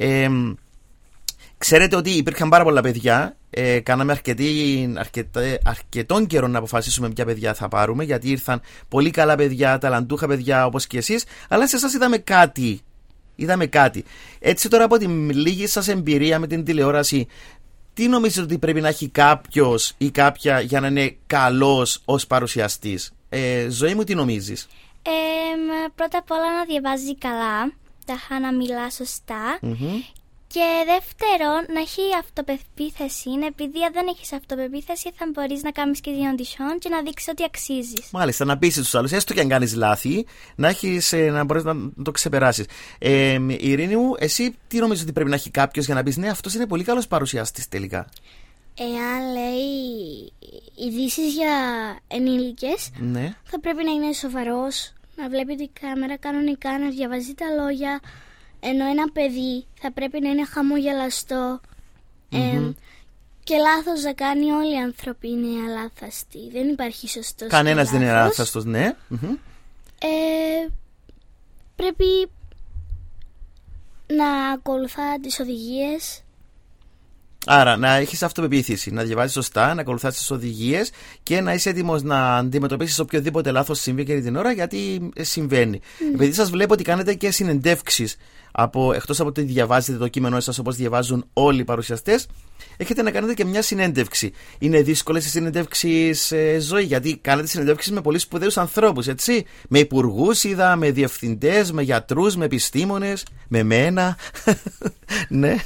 Ξέρετε ότι υπήρχαν πάρα πολλά παιδιά. Κάναμε αρκετών καιρών να αποφασίσουμε ποια παιδιά θα πάρουμε, γιατί ήρθαν πολύ καλά παιδιά, ταλαντούχα παιδιά όπως και εσείς, αλλά σε εσάς είδαμε κάτι. Έτσι τώρα από τη λίγη σας εμπειρία με την τηλεόραση, τι νομίζετε ότι πρέπει να έχει κάποιος ή κάποια για να είναι καλός ως παρουσιαστής? Ζωή μου, τι νομίζεις? Πρώτα απ' όλα να διαβάζει καλά, να μιλά σωστά. Και δεύτερον, να έχει αυτοπεποίθηση, επειδή αν δεν έχεις αυτοπεποίθηση θα μπορείς να κάνεις και την audition και να δείξεις ότι αξίζεις. Μάλιστα, να πείσεις τους άλλους, έστω και αν κάνεις λάθη, να μπορείς να το ξεπεράσεις. Ειρήνη μου, εσύ τι νομίζεις ότι πρέπει να έχει κάποιος για να πεις ναι, αυτός είναι πολύ καλός παρουσιαστής τελικά? Εάν λέει ειδήσεις για ενήλικες, ναι, θα πρέπει να είναι σοβαρός, να βλέπει την κάμερα κανονικά, να διαβάζει τα λόγια. Ενώ ένα παιδί θα πρέπει να είναι χαμογελαστό. Και λάθος θα κάνει, όλοι οι άνθρωποι είναι αλάθαστοι. Δεν υπάρχει σωστός. Κανένας δεν είναι αλάθαστος, ναι. Πρέπει να ακολουθά τις οδηγίες. Άρα να έχεις αυτοπεποίθηση, να διαβάζεις σωστά, να ακολουθάς τις οδηγίες και να είσαι έτοιμος να αντιμετωπίσεις οποιοδήποτε λάθος συμβεί εκείνη την ώρα, γιατί συμβαίνει. Επειδή σας βλέπω ότι κάνετε και συνεντεύξεις, εκτός από ότι διαβάζετε το κείμενό σας όπως διαβάζουν όλοι οι παρουσιαστές, έχετε να κάνετε και μια συνέντευξη. Είναι δύσκολες οι συνεντεύξεις, Ζωή, γιατί κάνετε συνεντεύξεις με πολύ σπουδαίους ανθρώπους, έτσι? Με υπουργούς είδα, με διευθυντές, με γιατρούς, με επιστήμονες, με μένα. Ναι.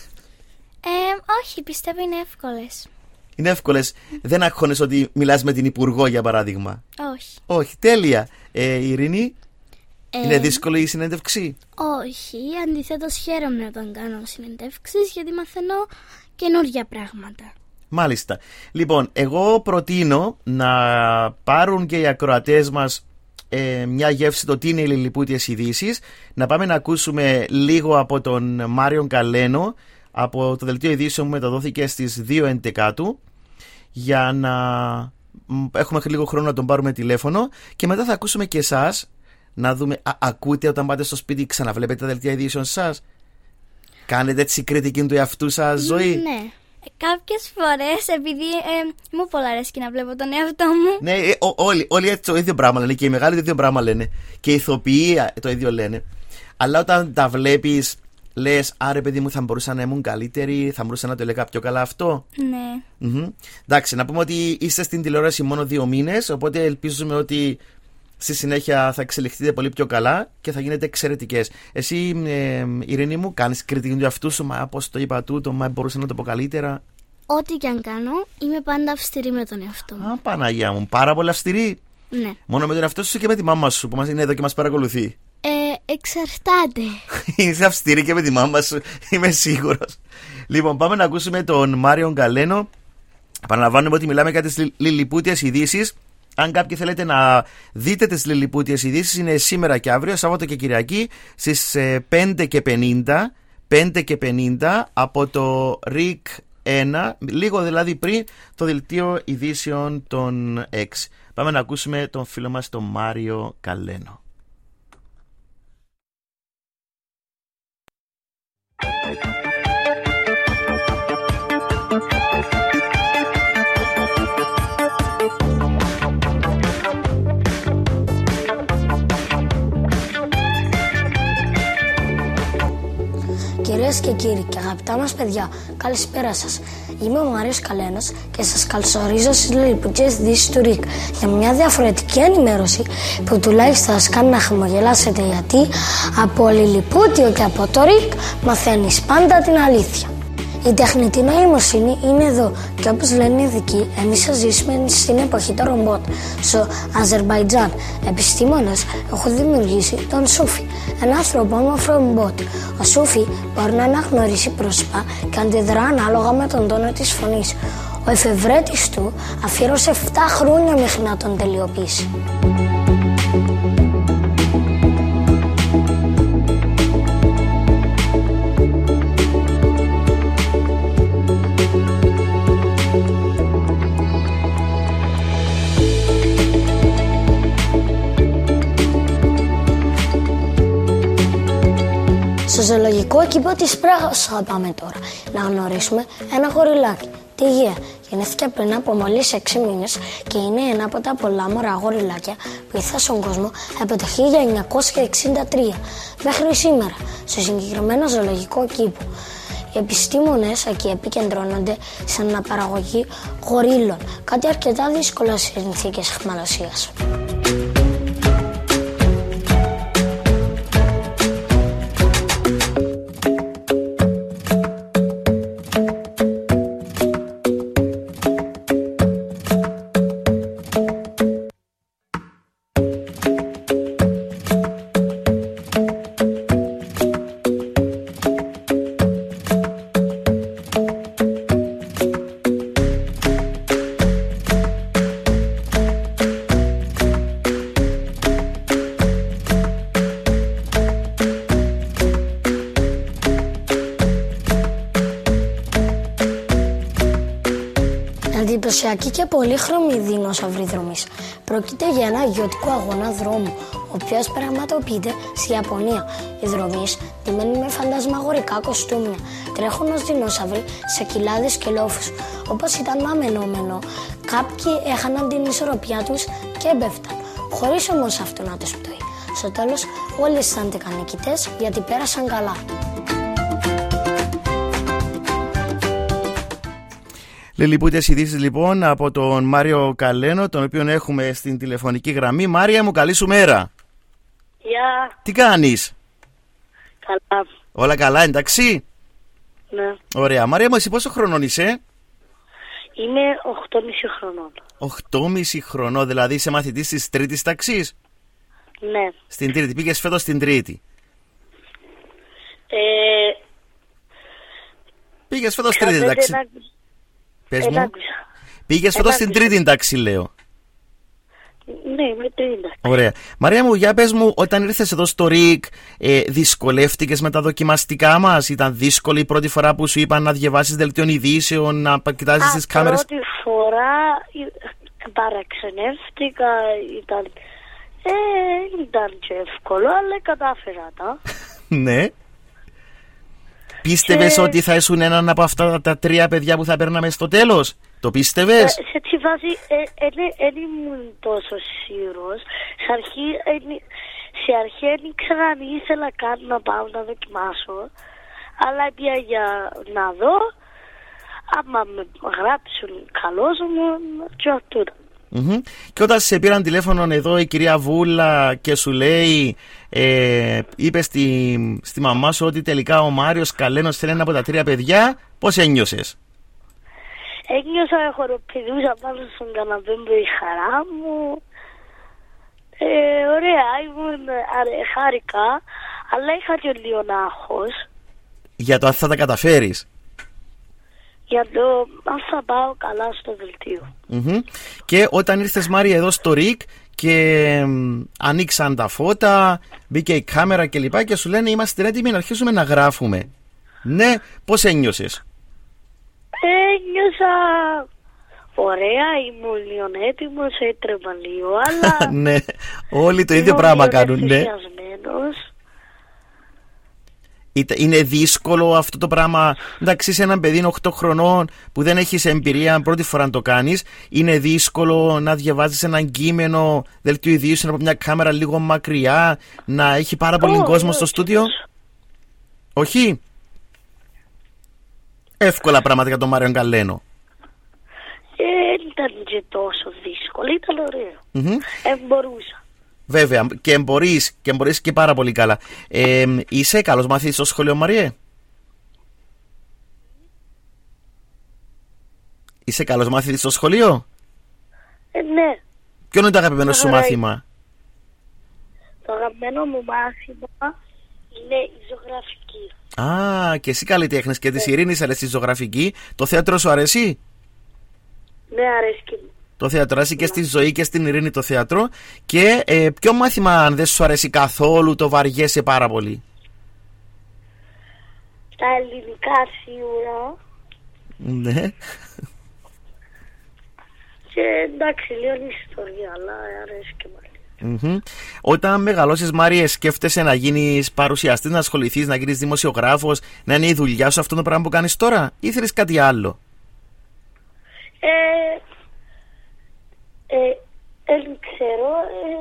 Όχι, πιστεύω είναι εύκολες. Είναι εύκολες. Δεν αγχώνεσαι ότι μιλάς με την υπουργό, για παράδειγμα? Όχι. Όχι, τέλεια. Ειρήνη, είναι δύσκολη η συνέντευξη? Όχι, αντιθέτως χαίρομαι όταν κάνω συνεντεύξεις, γιατί μαθαίνω καινούργια πράγματα. Μάλιστα. Λοιπόν, εγώ προτείνω να πάρουν και οι ακροατές μας μια γεύση το τι είναι οι λιλιπούτιες ειδήσεις. Να πάμε να ακούσουμε λίγο από τον Μάριον Καλένο, από το δελτίο ειδήσεων που μεταδόθηκε στις 2/11, για να έχουμε λίγο χρόνο να τον πάρουμε τηλέφωνο, και μετά θα ακούσουμε και εσάς, να δούμε, ακούτε όταν πάτε στο σπίτι, ξαναβλέπετε τα δελτία ειδήσεων σας? Κάνετε έτσι κριτική του εαυτού σας, Ζωή? Ναι. Κάποιες φορές, επειδή μου πολλά αρέσει να βλέπω τον εαυτό μου. Ναι, όλοι έτσι το ίδιο πράγμα λένε, και οι μεγάλοι το ίδιο πράγμα λένε, και οι ηθοποιοί το ίδιο λένε. Αλλά όταν τα βλέπεις, λες, άρε παιδί μου, θα μπορούσα να ήμουν καλύτερη, θα μπορούσα να το έλεγα πιο καλά αυτό. Ναι. Εντάξει, να πούμε ότι είστε στην τηλεόραση μόνο 2 μήνες, οπότε ελπίζουμε ότι στη συνέχεια θα εξελιχθείτε πολύ πιο καλά και θα γίνετε εξαιρετικές. Εσύ, Ειρήνη μου, κάνεις κριτική του εαυτού σου? Μα πώς το είπα τούτο, μα μπορούσα να το πω καλύτερα? Ό,τι και αν κάνω, είμαι πάντα αυστηρή με τον εαυτό μου. Α, Παναγία μου, πάρα πολύ αυστηρή. Ναι. Μόνο με τον εαυτό σου και με τη μάμα σου που είναι εδώ και μας παρακολουθεί? Εξαρτάται. Είσαι αυστηρή και με τη μάμα σου, είμαι σίγουρος. Λοιπόν, πάμε να ακούσουμε τον Μάριον Καλένο. Επαναλαμβάνουμε ότι μιλάμε για τις λιλιπούτιες ειδήσεις. Αν κάποιοι θέλετε να δείτε τις λιλιπούτιες ειδήσεις, είναι σήμερα και αύριο, Σάββατο και Κυριακή, στις 5:50 από το RIK 1, λίγο δηλαδή πριν το δελτίο ειδήσεων των 6. Πάμε να ακούσουμε τον φίλο μας τον Μάριο Καλένο. Κυρίες και κύριοι και αγαπητά μας παιδιά, καλησπέρα σας. Είμαι ο Μάριος Καλένος και σας καλωσορίζω στις λιλιπούτιες ειδήσεις του RIK για μια διαφορετική ενημέρωση που τουλάχιστον θα σας κάνει να χαμογελάσετε, γιατί από λιλιπούτιο και από το RIK μαθαίνεις πάντα την αλήθεια. Η τεχνητή νοημοσύνη είναι εδώ και όπως λένε οι ειδικοί, εμείς θα ζήσουμε στην εποχή των ρομπότ. Στο Αζερμπαϊτζάν, επιστήμονες έχουν δημιουργήσει τον Σούφι, ένα ανθρωπόμορφο ρομπότ. Ο Σούφι μπορεί να αναγνωρίσει πρόσωπα και αντιδρά ανάλογα με τον τόνο της φωνής. Ο εφευρέτης του αφιέρωσε 7 χρόνια μέχρι να τον τελειοποιήσει. Στο ζωολογικό κήπο της Πράγας θα πάμε τώρα να γνωρίσουμε ένα γοριλάκι, τη Γεία. Γεννήθηκε πριν από μόλις 6 μήνες και είναι ένα από τα πολλά μωρά γοριλάκια που ήρθαν στον κόσμο από το 1963 μέχρι σήμερα, στο συγκεκριμένο ζωολογικό κήπο. Οι επιστήμονες εκεί επικεντρώνονται στην αναπαραγωγή γορίλων, κάτι αρκετά δύσκολο σε συνθήκες αιχμαλωσίας. Εντυπωσιακή και πολύχρωμη δεινόσαυρη δρομής. Πρόκειται για ένα αγιωτικό αγώνα δρόμου, ο οποίος πραγματοποιείται στη Ιαπωνία. Οι δρομείς, ντυμένοι με φαντασμαγορικά κοστούμια, τρέχουν ως δεινόσαυροι σε κοιλάδες και λόφους. Όπως ήταν αναμενόμενο, κάποιοι έχαναν την ισορροπία τους και έμπεφταν, χωρίς όμως αυτό να τους πτωεί. Στο τέλος, όλοι αισθάνθηκαν νικητές γιατί πέρασαν καλά. Λιλιπούτες ειδήσεις λοιπόν από τον Μάριο Καλένο, τον οποίο έχουμε στην τηλεφωνική γραμμή. Μάρια μου, καλή σου μέρα. Γεια. Τι κάνεις? Καλά. Όλα καλά, εντάξει? Ναι. Ωραία. Μάρια μου, εσύ πόσο χρονών είσαι? Είμαι 8,5 χρονών. 8,5 χρονών, δηλαδή είσαι μαθητής της τρίτης ταξής? Ναι. Στην τρίτη, πήγες φέτος στην τρίτη? Πήγες φέτος στην τρίτη τάξη? Πες μου. Πήγες φέτος στην τρίτη τάξη, λέω. Ναι, είμαι τρίτη τάξη. Ωραία. Μαρία μου, για πες μου, όταν ήρθες εδώ στο ΡΙΚ, δυσκολεύτηκες με τα δοκιμαστικά μας? Ήταν δύσκολη η πρώτη φορά που σου είπαν να διαβάσεις δελτίων ειδήσεων, να κοιτάζεις τις κάμερες? Πρώτη φορά παραξενεύτηκα, ήταν και εύκολο, αλλά κατάφερα τα. Ναι. Πίστευες ότι θα ήσουν έναν από αυτά τα 3 παιδιά που θα παίρναμε στο τέλος? Το πίστευες? Σε τη φάση δεν ήμουν τόσο σίγουρος. Σε αρχή δεν ήξερα αν ήθελα καν να πάω να δοκιμάσω. Αλλά πια για να δω, άμα με γράψουν καλώς μου, και αυτό. Και όταν σε πήραν τηλέφωνο εδώ η κυρία Βούλα και σου λέει, είπε στη μαμά σου ότι τελικά ο Μάριος Καλένος θέλει ένα από τα 3 παιδιά, πώς ένιωσες? Ένιωσα, χοροπηδούσα πάνω στον καναπέ με η χαρά μου. Ωραία, χάρηκα, αλλά είχα και λίγο άγχος. Για το αν θα τα καταφέρεις? Για το αν θα πάω καλά στο δελτίο. Και όταν ήρθες, Μάρια, εδώ στο ΡΙΚ και ανοίξαν τα φώτα, μπήκε η κάμερα κλπ. Και σου λένε είμαστε έτοιμοι να αρχίσουμε να γράφουμε. Ναι, πώς ένιωσες? Ένιωσα ωραία, ήμουν λίγο έτοιμος, έτρεμα λίγο, αλλά... Ναι, όλοι το ίδιο πράγμα κάνουν, ναι. Είναι δύσκολο αυτό το πράγμα? Εντάξει, σε έναν παιδί 8 χρονών που δεν έχεις εμπειρία, πρώτη φορά να το κάνεις, είναι δύσκολο να διαβάζεις έναν κείμενο δελτίο ειδήσεων από μια κάμερα λίγο μακριά, να έχει πάρα πολύ κόσμο στο στούντιο? Όχι? Εύκολα πράγματα για τον Μάριο Καλένο. Ήταν και τόσο δύσκολο, ήταν ωραίο. Μπορούσα. Βέβαια, και μπορείς και πάρα πολύ καλά. Είσαι καλός μαθητής στο σχολείο, Μαριέ? Είσαι καλός μαθητής στο σχολείο? Ναι. Ποιο είναι το αγαπημένο σου μάθημα? Το αγαπημένο μου μάθημα είναι η ζωγραφική. Και εσύ καλλιτέχνης και της Ειρήνης αρέσει η ζωγραφική. Το θέατρο σου αρέσει? Ναι, αρέσει και μου. Το θέατρο αρέσει και στη Ζωή και στην Ειρήνη το θέατρο. Και ποιο μάθημα, αν δεν σου αρέσει καθόλου, το βαριέσαι πάρα πολύ? Τα ελληνικά σίγουρα. Ναι. Και εντάξει, λίγο ιστορία, αλλά αρέσει και πάλι. Όταν μεγαλώσεις, Μάριε, σκέφτεσαι να γίνεις παρουσιαστής, να ασχοληθείς, να γίνεις δημοσιογράφος, να είναι η δουλειά σου αυτό το πράγμα που κάνεις τώρα, ή θέλεις κάτι άλλο? Δεν ξέρω.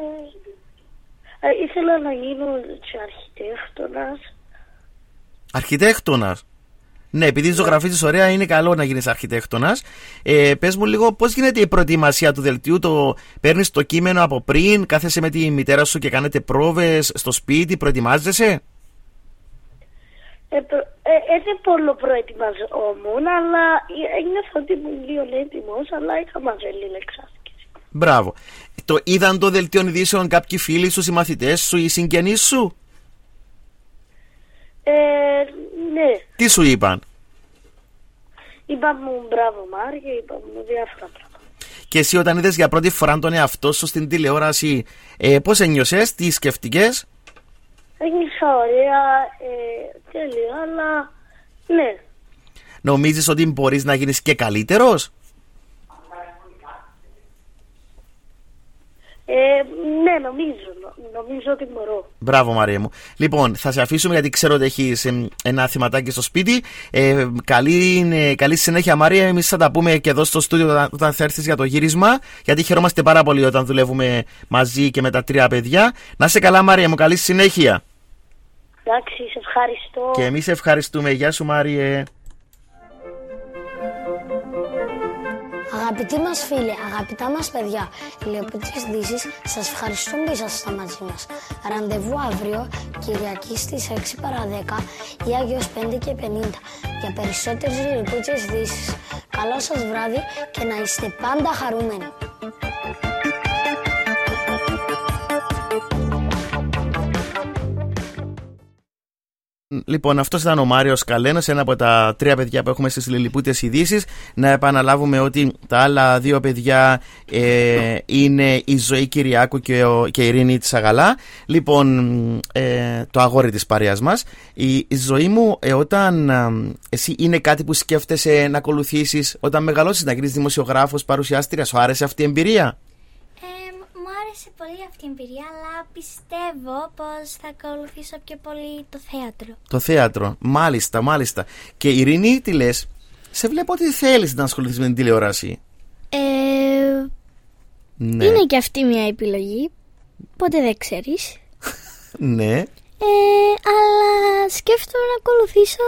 Ήθελα να γίνω και αρχιτέκτονας. Αρχιτέκτονας? Ναι, επειδή ζωγραφίζεις ωραία, είναι καλό να γίνεις αρχιτέκτονας. Πες μου λίγο πώς γίνεται η προετοιμασία του δελτίου. Παίρνεις το κείμενο από πριν, κάθεσαι με τη μητέρα σου και κάνετε πρόβες στο σπίτι, προετοιμάζεσαι? Δεν πολύ προετοιμαζόμουν, αλλά νιώθω ότι ήμουν λίγο έτοιμος, αλλά είχα μαζέλει εξάσκηση. Μπράβο. Είδαν το δελτίο ειδήσεων κάποιοι φίλοι σου, οι μαθητές σου, οι συγγενείς σου? Ναι. Τι σου είπαν? Είπαν μου μπράβο Μάρια, είπαν μου διάφορα πράγματα. Και εσύ όταν είδες για πρώτη φορά τον εαυτό σου στην τηλεόραση, πώς ένιωσες, τι σκεφτικές? Ένιωσα ωραία, τέλεια, αλλά ναι. Νομίζεις ότι μπορείς να γίνεις και καλύτερος? Ναι, νομίζω ότι μπορώ. Μπράβο, Μαρία μου. Λοιπόν, θα σε αφήσουμε γιατί ξέρω ότι έχεις ένα θεματάκι στο σπίτι. Καλή συνέχεια, Μαρία. Εμείς θα τα πούμε και εδώ στο στούντιο όταν θα έρθεις για το γύρισμα, γιατί χαιρόμαστε πάρα πολύ όταν δουλεύουμε μαζί και με τα 3 παιδιά. Να είσαι καλά, Μαρία μου. Καλή συνέχεια. Εντάξει, σε ευχαριστώ. Και εμείς ευχαριστούμε. Γεια σου, Μάριε. Αγαπητοί μας φίλοι, αγαπητά μας παιδιά, τηλεοπτικές ειδήσεις, σας ευχαριστούμε που ήσασταν μαζί μας. Ραντεβού αύριο, Κυριακή στις 6 παρά 10 ή Άγιος 5 και 50 για περισσότερες τηλεοπτικές ειδήσεις. Καλό σας βράδυ και να είστε πάντα χαρούμενοι. Λοιπόν, αυτός ήταν ο Μάριος Καλένος, ένα από τα 3 παιδιά που έχουμε στις Λιλιπούτες ειδήσεις. Να επαναλάβουμε ότι τα άλλα 2 παιδιά είναι η Ζωή Κυριάκου και η Ειρήνη Τσαγαλά. Λοιπόν, το αγόρι της παρέας μας. Η Ζωή μου, όταν εσύ είναι κάτι που σκέφτεσαι να ακολουθήσεις όταν μεγαλώσεις, να γίνεις δημοσιογράφος, παρουσιάστρια, σου άρεσε αυτή η εμπειρία? Μου άρεσε πολύ αυτή η εμπειρία, αλλά πιστεύω πως θα ακολουθήσω πιο πολύ το θέατρο. Το θέατρο, μάλιστα. Και Ειρήνη, τι λες? Σε βλέπω ότι θέλεις να ασχοληθείς με την τηλεόραση. Ναι. Είναι και αυτή μια επιλογή, ποτέ δεν ξέρεις. Ναι. Αλλά σκέφτομαι να ακολουθήσω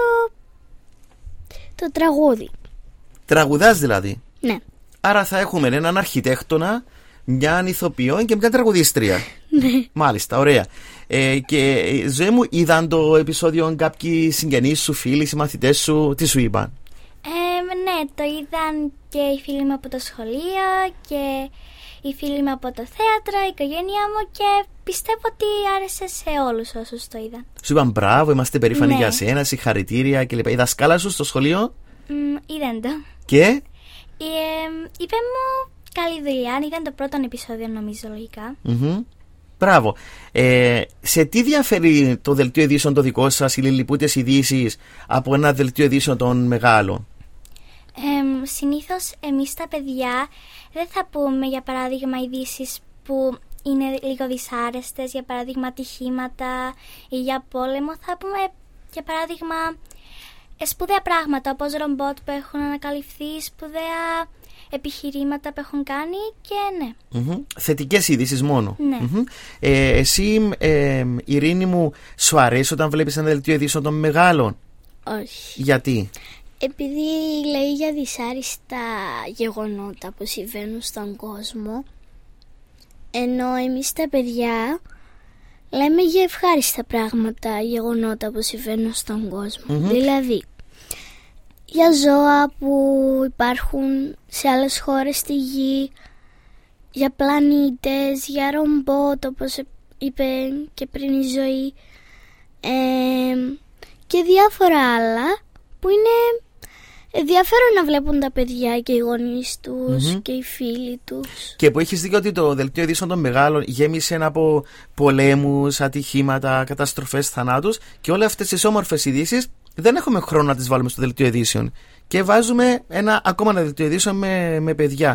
το τραγούδι. Τραγουδάς δηλαδή? Ναι. Άρα θα έχουμε έναν αρχιτέκτονα, μια ηθοποιό και μια τραγουδίστρια. Ναι. Μάλιστα, ωραία. Και Ζωή μου, είδαν το επεισόδιο κάποιοι συγγενείς σου, φίλοι, συμμαθητές σου, τι σου είπαν? Ναι, το είδαν και οι φίλοι μου από το σχολείο και οι φίλοι μου από το θέατρο, η οικογένειά μου, και πιστεύω ότι άρεσε σε όλους όσους το είδαν. Σου είπαν μπράβο, είμαστε περήφανοι για σένα, συγχαρητήρια κλπ. Η δασκάλα σου στο σχολείο? Είδαν το. Και? Είπε μου καλή δουλειά, ήταν το πρώτο επεισόδιο νομίζω λογικά. Μπράβο. Σε τι διαφέρει το δελτίο ειδήσεων το δικό σας, οι Λιλιπούτες ειδήσεις, από ένα δελτίο ειδήσεων των μεγάλων? Συνήθως εμείς τα παιδιά δεν θα πούμε για παράδειγμα ειδήσεις που είναι λίγο δυσάρεστες, για παράδειγμα ατυχήματα ή για πόλεμο. Θα πούμε για παράδειγμα σπουδαία πράγματα όπως ρομπότ που έχουν ανακαλυφθεί, σπουδαία επιχειρήματα που έχουν κάνει και ναι. Θετικές ειδήσεις μόνο. Ναι. Εσύ, Ειρήνη μου, σου αρέσει όταν βλέπεις ένα δελτίο ειδήσεων των μεγάλων? Όχι. Γιατί? Επειδή λέει για δυσάρεστα γεγονότα που συμβαίνουν στον κόσμο, ενώ εμείς τα παιδιά λέμε για ευχάριστα πράγματα, γεγονότα που συμβαίνουν στον κόσμο. Δηλαδή για ζώα που υπάρχουν σε άλλες χώρες στη γη, για πλανήτες, για ρομπότ όπως είπε και πριν η Ζωή, και διάφορα άλλα που είναι ενδιαφέρον να βλέπουν τα παιδιά και οι γονείς τους και οι φίλοι τους. Και που έχεις δίκιο ότι το δελτίο ειδήσεων των μεγάλων γέμισε από πολέμους, ατυχήματα, καταστροφές, θανάτους, και όλες αυτές τις όμορφες ειδήσεις δεν έχουμε χρόνο να τις βάλουμε στο δελτίο ειδήσεων και βάζουμε ακόμα ένα δελτίο ειδήσεων με παιδιά.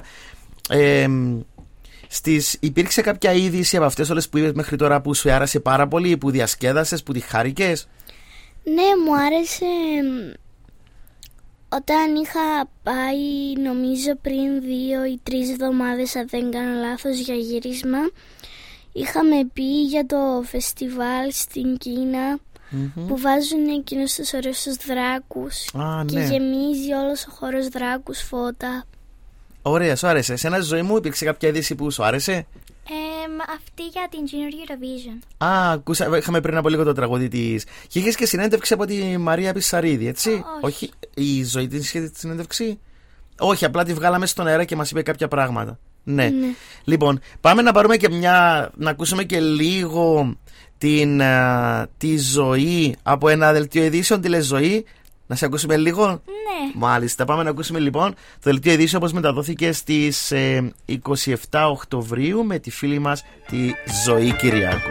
Υπήρξε κάποια είδηση από αυτές όλες που είπες μέχρι τώρα που σου άρεσε πάρα πολύ, που διασκέδασες, που τη χάρηκες? Ναι, μου άρεσε όταν είχα πάει νομίζω πριν 2 ή 3 εβδομάδες, αν δεν κάνω λάθος, για γύρισμα. Είχαμε πει για το φεστιβάλ στην Κίνα που βάζουν εκείνους τους ωραίους τους δράκους και γεμίζει όλος ο χώρος δράκους, φώτα. Ωραία, σου άρεσε. Σε ένα Ζωή μου υπήρξε κάποια είδηση που σου άρεσε? Αυτή για την Junior Eurovision. Ακούσα, είχαμε πριν από λίγο το τραγούδι της. Και είχες και συνέντευξη από τη Μαρία Πισαρίδη, έτσι? Όχι. Η Ζωή την είχε τη συνέντευξη? Όχι, απλά τη βγάλαμε στον αέρα και μας είπε κάποια πράγματα. Ναι. Λοιπόν, πάμε να πάρουμε και να ακούσουμε και λίγο τη Ζωή από ένα δελτίο ειδήσεων. Τι λες, Ζωή? Να σε ακούσουμε λίγο? Ναι. Μάλιστα, πάμε να ακούσουμε λοιπόν το δελτίο ειδήσεων όπως μεταδόθηκε στις 27 Οκτωβρίου με τη φίλη μας τη Ζωή Κυριάκου.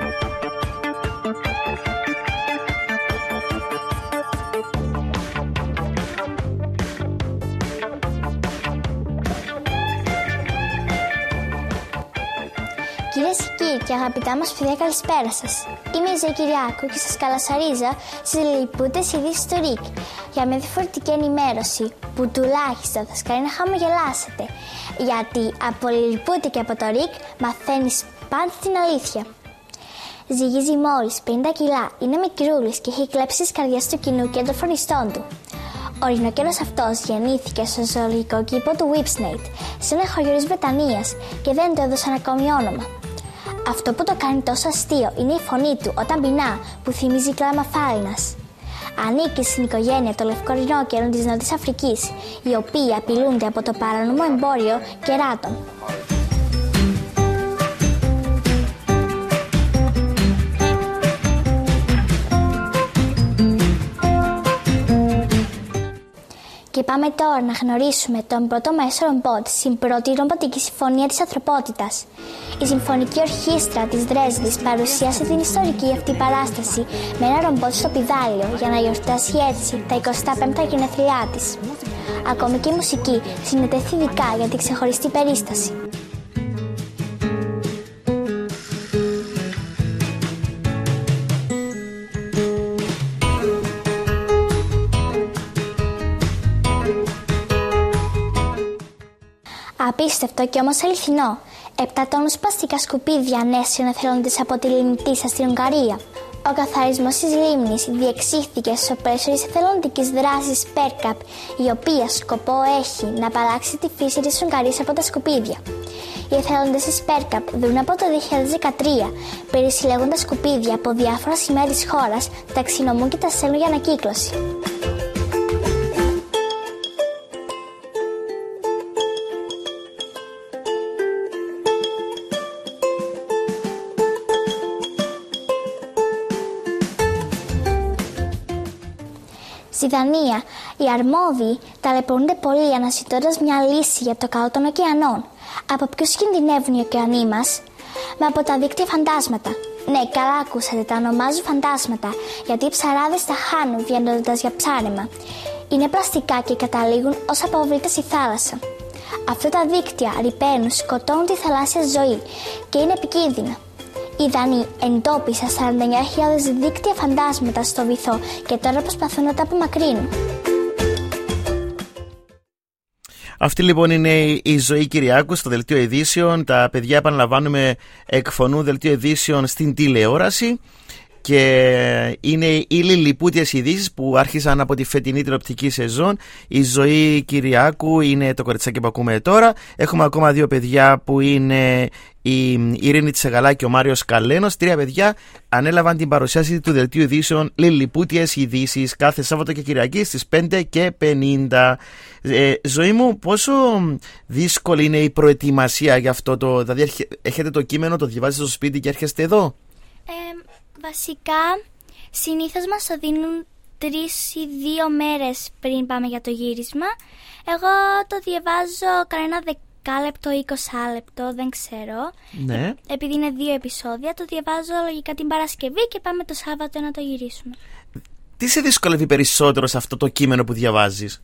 Κυρίες και αγαπητά μας παιδιά, καλησπέρα σας. Είμαι η Ζωή Κυριάκου και σας καλωσορίζω στις λιλιπούτες ειδήσεις του ΡΙΚ για μια διαφορετική ενημέρωση που τουλάχιστον θα σας κάνει να χαμογελάσετε. Γιατί από λιλιπούτη και από το ΡΙΚ μαθαίνεις πάντα την αλήθεια. Ζυγίζει μόλις 50 κιλά, είναι μικρούλης και έχει κλέψει τις καρδιές του κοινού και των φρονιστών του. Ο ρινοκέρος αυτός γεννήθηκε στο ζωολογικό κήπο του Whipsnade, σε ένα χωριό της Βρετανίας και δεν του έδωσαν ακόμη όνομα. Αυτό που το κάνει τόσο αστείο είναι η φωνή του όταν πεινά, που θυμίζει κλάμα φάλινας. Ανήκει στην οικογένεια των λευκών ρινόκερων της Νότιας Αφρικής, οι οποίοι απειλούνται από το παράνομο εμπόριο κεράτων. Και πάμε τώρα να γνωρίσουμε τον πρώτο μαέστρο ρομπότ στην πρώτη ρομποτική συμφωνία της ανθρωπότητας. Η Συμφωνική Ορχήστρα της Δρέσδης παρουσίασε την ιστορική αυτή παράσταση με ένα ρομπότ στο πηδάλιο για να γιορτάσει έτσι τα 25 γενέθλιά της. Ακόμη και η μουσική συμμετέχει ειδικά για την ξεχωριστή περίσταση. Απίστευτο και όμως αληθινό. 7 τόνους πλαστικά σκουπίδια ανέσυραν εθελοντές από τη Λιμνητίσσα στην Ουγγαρία. Ο καθαρισμός της λίμνης διεξήχθηκε στο πλαίσιο της εθελοντικής δράσης PERCAP, η οποία σκοπό έχει να απαλλάξει τη φύση της Ουγγαρίας από τα σκουπίδια. Οι εθελοντές της PERCAP δρούν από το 2013, περισυλλέγουν τα σκουπίδια από διάφορα σημεία της χώρας, τα ταξινομούν και τα στέλνουν για ανακύκλωση. Στη Δανία, οι αρμόδιοι ταλαιπωρούνται πολύ αναζητώντας μια λύση για το καλό των ωκεανών. Από ποιους κινδυνεύουν οι ωκεανοί μας? Με από τα δίκτυα φαντάσματα. Ναι, καλά ακούσατε, τα ονομάζουν φαντάσματα, γιατί οι ψαράδες τα χάνουν βγαίνοντας για ψάρεμα. Είναι πλαστικά και καταλήγουν ως αποβλήτες στη θάλασσα. Αυτά τα δίκτυα ρυπαίνουν, σκοτώνουν τη θαλάσσια ζωή και είναι επικίνδυνα. Οι Δανείοι εντόπισαν 49.000 δίκτυα φαντάσματα στο βυθό και τώρα προσπαθούν να τα απομακρύνουν. Αυτή λοιπόν είναι η Ζωή Κυριάκου στο Δελτίο Ειδήσεων. Τα παιδιά, επαναλαμβάνουμε, εκφωνούν Δελτίο Ειδήσεων στην τηλεόραση. Και είναι οι λιλιπούτιες ειδήσεις που άρχισαν από τη φετινή τηλεοπτική σεζόν. Η Ζωή Κυριάκου είναι το κοριτσάκι που ακούμε τώρα. Έχουμε ακόμα 2 παιδιά που είναι η Ειρήνη Τσεγαλά και ο Μάριος Καλένος. 3 παιδιά ανέλαβαν την παρουσίαση του Δελτίου Ειδήσεων λιλιπούτιες ειδήσεις κάθε Σάββατο και Κυριακή στις 5:50. Ζωή μου, πόσο δύσκολη είναι η προετοιμασία για αυτό το? Δηλαδή έχετε το κείμενο, το διαβάζετε στο σπίτι και έρχεστε εδώ? Βασικά, συνήθως μας το δίνουν 3 ή 2 μέρες πριν πάμε για το γύρισμα. Εγώ το διαβάζω κανένα 10 λεπτό, 20 λεπτό, δεν ξέρω. Ναι. Επειδή είναι 2 επεισόδια, το διαβάζω λογικά την Παρασκευή και πάμε το Σάββατο να το γυρίσουμε. Τι σε δυσκολεύει περισσότερο σε αυτό το κείμενο που διαβάζεις?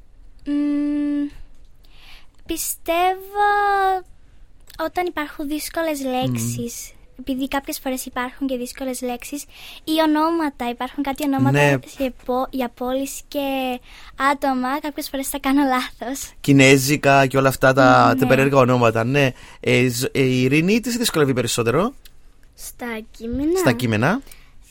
Πιστεύω όταν υπάρχουν δύσκολες λέξεις. Επειδή κάποιες φορές υπάρχουν και δύσκολες λέξεις ή ονόματα, υπάρχουν κάτι ονόματα, ναι, για πόλεις και άτομα, κάποιες φορές τα κάνω λάθος. Κινέζικα και όλα αυτά τα περίεργα ονόματα, ναι. Η Ειρήνη, τι σε δυσκολεύει περισσότερο? Στα κείμενα.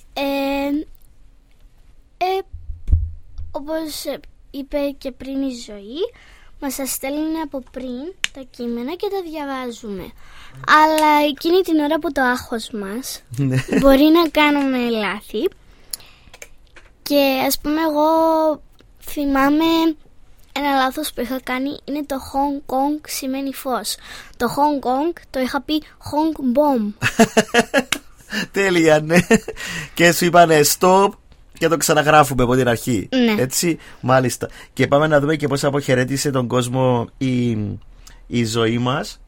Όπως είπε και πριν η Ζωή, μας τα στέλνουν από πριν τα κείμενα και τα διαβάζουμε. Αλλά εκείνη την ώρα που το άγχος μας μπορεί να κάνουμε λάθη. Και ας πούμε, εγώ θυμάμαι ένα λάθος που είχα κάνει, είναι το Hong Kong σημαίνει φως. Το Hong Kong το είχα πει Hong Bomb. Τέλεια, ναι. Και σου είπανε stop και το ξαναγράφουμε από την αρχή. Ναι. Έτσι, μάλιστα. Και πάμε να δούμε και πώς αποχαιρέτησε τον κόσμο η Ζωή μας.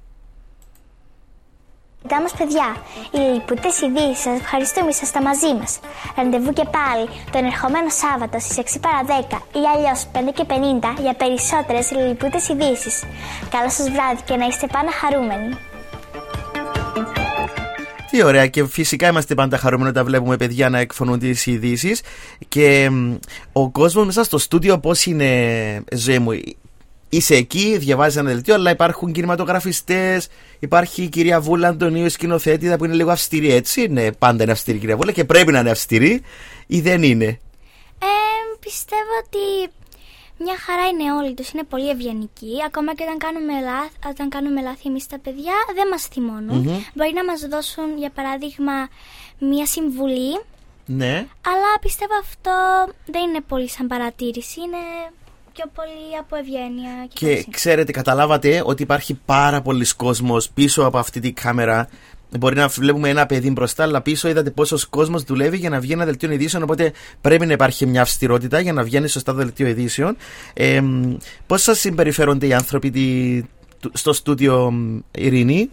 Γεια μας παιδιά, οι λιλιπούτες ειδήσεις, σας ευχαριστούμε, ήσασταν μαζί μας. Ραντεβού και πάλι τον ερχομένο Σάββατο στις 6:10 ή αλλιώς 5:50 για περισσότερες λιλιπούτες ειδήσεις. Καλό σας βράδυ και να είστε πάντα χαρούμενοι. Τι ωραία, και φυσικά είμαστε πάντα χαρούμενοι όταν βλέπουμε παιδιά να εκφωνούν τις ειδήσεις. Και ο κόσμος μέσα στο στούντιο πώς είναι, ζωή μου? Είσαι εκεί, διαβάζεις ένα δελτίο, αλλά υπάρχουν κινηματογραφιστές, υπάρχει η κυρία Βούλα Αντωνίου, σκηνοθέτηδα, που είναι λίγο αυστηρή, έτσι? Ναι, πάντα είναι αυστηρή η κυρία Βούλα και πρέπει να είναι αυστηρή, ή δεν είναι? Πιστεύω ότι μια χαρά είναι όλοι τους, είναι πολύ ευγενικοί. Ακόμα και όταν κάνουμε λάθη εμείς τα παιδιά δεν μας θυμώνουν. Μπορεί να μας δώσουν, για παράδειγμα, μια συμβουλή. Ναι. Αλλά πιστεύω αυτό δεν είναι πολύ σαν παρατήρηση, είναι πιο πολύ από ευγένεια. Και ξέρετε, καταλάβατε ότι υπάρχει πάρα πολλής κόσμος πίσω από αυτή τη κάμερα. Μπορεί να βλέπουμε ένα παιδί μπροστά, αλλά πίσω είδατε πόσος κόσμος δουλεύει για να βγει ένα δελτίο ειδήσεων. Οπότε πρέπει να υπάρχει μια αυστηρότητα για να βγαίνει σωστά το δελτίο ειδήσεων. Πώς σας συμπεριφέρονται οι άνθρωποι στο στούντιο, Ειρήνη?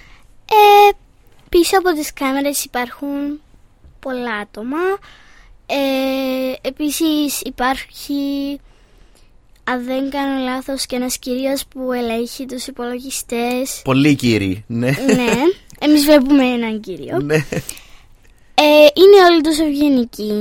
Πίσω από τις κάμερες υπάρχουν πολλά άτομα. Επίσης υπάρχει, αν δεν κάνω λάθος, και ένας κυρίος που ελέγχει τους υπολογιστές. Πολλοί κύριοι, ναι. Ναι. Εμείς βλέπουμε έναν κύριο. Ναι. Είναι όλοι τους ευγενικοί.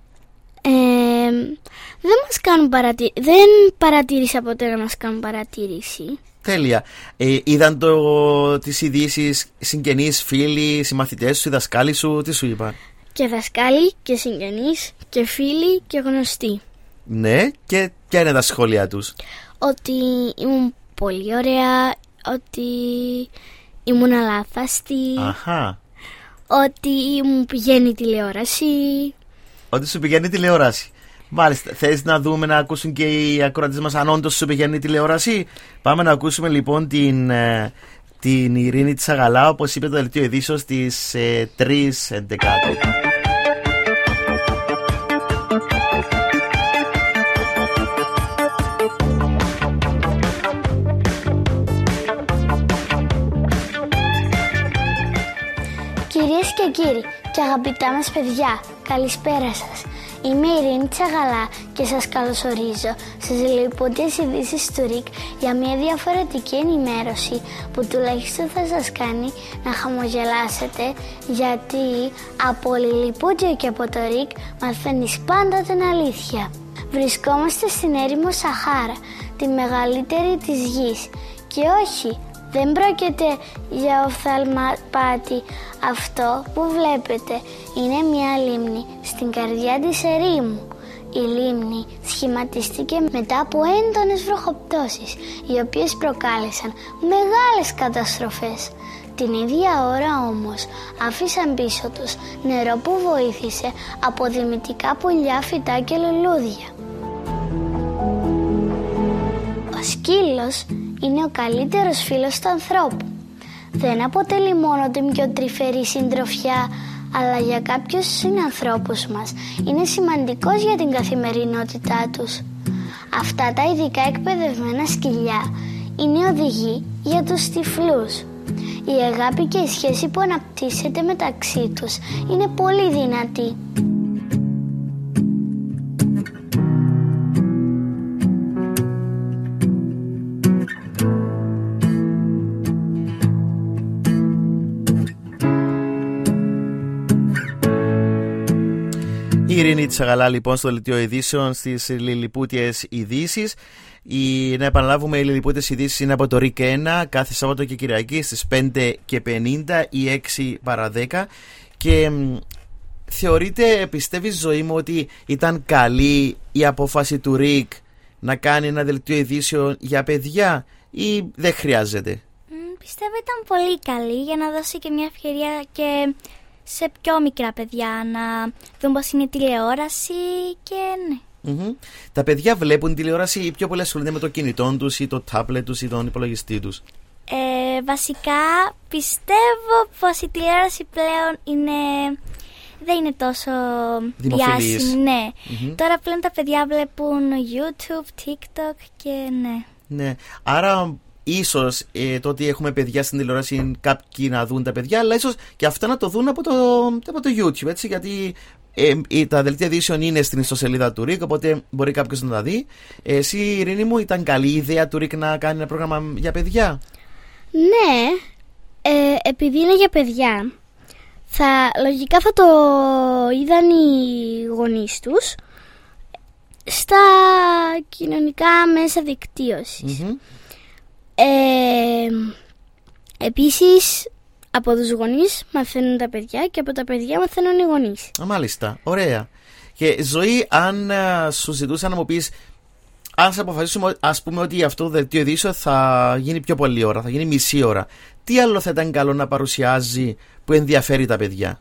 Δεν παρατήρησα ποτέ να μας κάνουν παρατήρηση. Τέλεια. Είδαν τις ειδήσεις συγγενείς, φίλοι, συμμαθητές σου, οι δασκάλοι σου, τι σου είπαν? Και δασκάλοι και συγγενείς και φίλοι και γνωστοί. Ναι, και ποια είναι τα σχόλια τους? Ότι ήμουν πολύ ωραία, ότι ήμουν αλάθαστη. Αχα. Ότι μου πηγαίνει τηλεόραση. Ότι σου πηγαίνει τηλεόραση. Μάλιστα. Θες να δούμε, να ακούσουν και οι ακροατές μας αν όντως σου πηγαίνει τηλεόραση? Πάμε να ακούσουμε λοιπόν την Ειρήνη Τσαγαλά, όπως είπε το δελτίο ειδήσεως στις 3:11. Κυρίες και κύριοι και αγαπητά μας παιδιά, καλησπέρα σας. Είμαι η Ειρήνη Τσαγαλά και σας καλωσορίζω στις λιπότιες ειδήσεις του ΡΙΚ για μια διαφορετική ενημέρωση που τουλάχιστον θα σας κάνει να χαμογελάσετε, γιατί από λιλιπούτιο και από το ΡΙΚ μαθαίνεις πάντα την αλήθεια. Βρισκόμαστε στην έρημο Σαχάρα, τη μεγαλύτερη της γης, και όχι, δεν πρόκειται για οφθαλμαπάτη. Αυτό που βλέπετε είναι μια λίμνη στην καρδιά της ερήμου. Η λίμνη σχηματίστηκε μετά από έντονες βροχοπτώσεις, οι οποίες προκάλεσαν μεγάλες καταστροφές. Την ίδια ώρα όμως άφησαν πίσω τους νερό που βοήθησε από δημητικά πουλιά, φυτά και λουλούδια. Ο σκύλος είναι ο καλύτερος φίλος του ανθρώπου. Δεν αποτελεί μόνο την πιο τρυφερή συντροφιά, αλλά για κάποιους συνανθρώπους μας είναι σημαντικός για την καθημερινότητά τους. Αυτά τα ειδικά εκπαιδευμένα σκυλιά είναι οδηγοί για τους τυφλούς. Η αγάπη και η σχέση που αναπτύσσεται μεταξύ τους είναι πολύ δυνατή. Η Ειρήνη Τσαγαλά λοιπόν στο δελτίο ειδήσεων στις λιλιπούτιες ειδήσεις. Να επαναλάβουμε, οι λιλιπούτιες ειδήσεις είναι από το ΡΙΚ 1 κάθε Σάββατο και Κυριακή στις 5:50 ή 6 παρά 10. Και θεωρείτε, πιστεύεις, ζωή μου, ότι ήταν καλή η απόφαση του ΡΙΚ να κάνει ένα δελτίο ειδήσεων για παιδιά, ή δεν χρειάζεται? Πιστεύω ήταν πολύ καλή, για να δώσει και μια ευκαιρία και σε πιο μικρά παιδιά να δουν πώς είναι η τηλεόραση. Και ναι. Τα παιδιά βλέπουν τηλεόραση ή πιο πολύ ασχολούνται με το κινητό τους ή το τάμπλετ τους ή τον υπολογιστή τους? Βασικά πιστεύω πως η τηλεόραση πλέον δεν είναι τόσο διάσημη. Ναι. Τώρα πλέον τα παιδιά βλέπουν YouTube, TikTok και ναι. Άρα ίσως το ότι έχουμε παιδιά στην τηλεόραση είναι κάποιοι να δουν τα παιδιά, αλλά ίσως και αυτά να το δουν από το YouTube, έτσι, γιατί τα δελτία ειδήσεων είναι στην ιστοσελίδα του ΡΙΚ, οπότε μπορεί κάποιος να τα δει. Εσύ, Ειρήνη μου, ήταν καλή η ιδέα του ΡΙΚ να κάνει ένα πρόγραμμα για παιδιά? Ναι, επειδή είναι για παιδιά, Λογικά θα το είδαν οι γονείς τους στα κοινωνικά μέσα δικτύωσης. Επίσης, από τους γονείς μαθαίνουν τα παιδιά και από τα παιδιά μαθαίνουν οι γονείς. Μάλιστα, ωραία. Και Ζωή, αν σου ζητούσα να μου πεις, αν σε αποφασίσουμε, ας πούμε, ότι αυτό το δελτίο ειδήσεων θα γίνει πιο πολλή ώρα, θα γίνει μισή ώρα, τι άλλο θα ήταν καλό να παρουσιάζει που ενδιαφέρει τα παιδιά?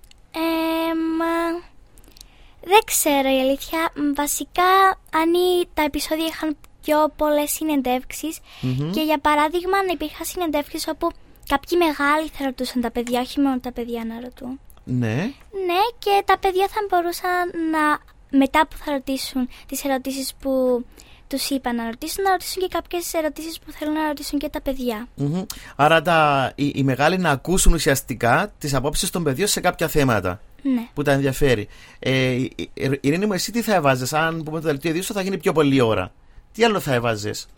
Δεν ξέρω η αλήθεια. Βασικά, αν τα επεισόδια είχαν πιο πολλές συνεντεύξεις και για παράδειγμα να υπήρχαν συνεντεύξεις όπου κάποιοι μεγάλοι θα ρωτούσαν τα παιδιά, όχι μόνο τα παιδιά να ρωτούν. Ναι. Ναι, και τα παιδιά θα μπορούσαν μετά που θα ρωτήσουν τις ερωτήσεις που τους είπαν να ρωτήσουν και κάποιες ερωτήσεις που θέλουν να ρωτήσουν και τα παιδιά. Άρα οι μεγάλοι να ακούσουν ουσιαστικά τις απόψεις των παιδιών σε κάποια θέματα. Ναι. Που τα ενδιαφέρει. Ειρήνη μου, εσύ τι θα έβαζες? Αν πούμε το δελτίο ειδήσεων θα γίνει πιο πολλή ώρα, τι άλλο θα έβαζες?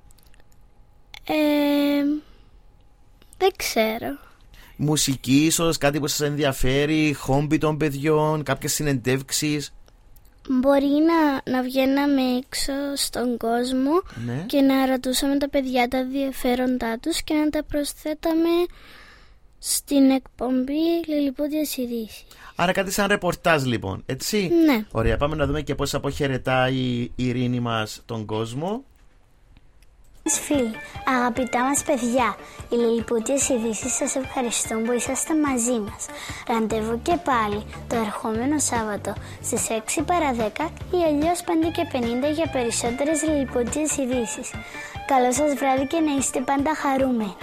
Δεν ξέρω. Μουσική ίσως, κάτι που σας ενδιαφέρει, χόμπι των παιδιών, κάποιες συνεντεύξεις? Μπορεί να βγαίναμε έξω στον κόσμο, ναι, και να ρωτούσαμε τα παιδιά τα ενδιαφέροντά τους και να τα προσθέταμε στην εκπομπή Λιλιπούδιες Ειδήσεις. Άρα κάτι σαν ρεπορτάζ λοιπόν, έτσι? Ναι. Ωραία, πάμε να δούμε και πώς αποχαιρετάει η Ειρήνη μας τον κόσμο. Φίλοι, αγαπητά μας παιδιά, οι Λιλιπούδιες Ειδήσεις σας ευχαριστούν που είσαστε μαζί μας. Ραντεβού και πάλι το ερχόμενο Σάββατο στις 6 παρά 10 ή αλλιώς 5:50 για περισσότερες Λιλιπούδιες Ειδήσεις. Καλό σας βράδυ και να είστε πάντα χαρούμενοι.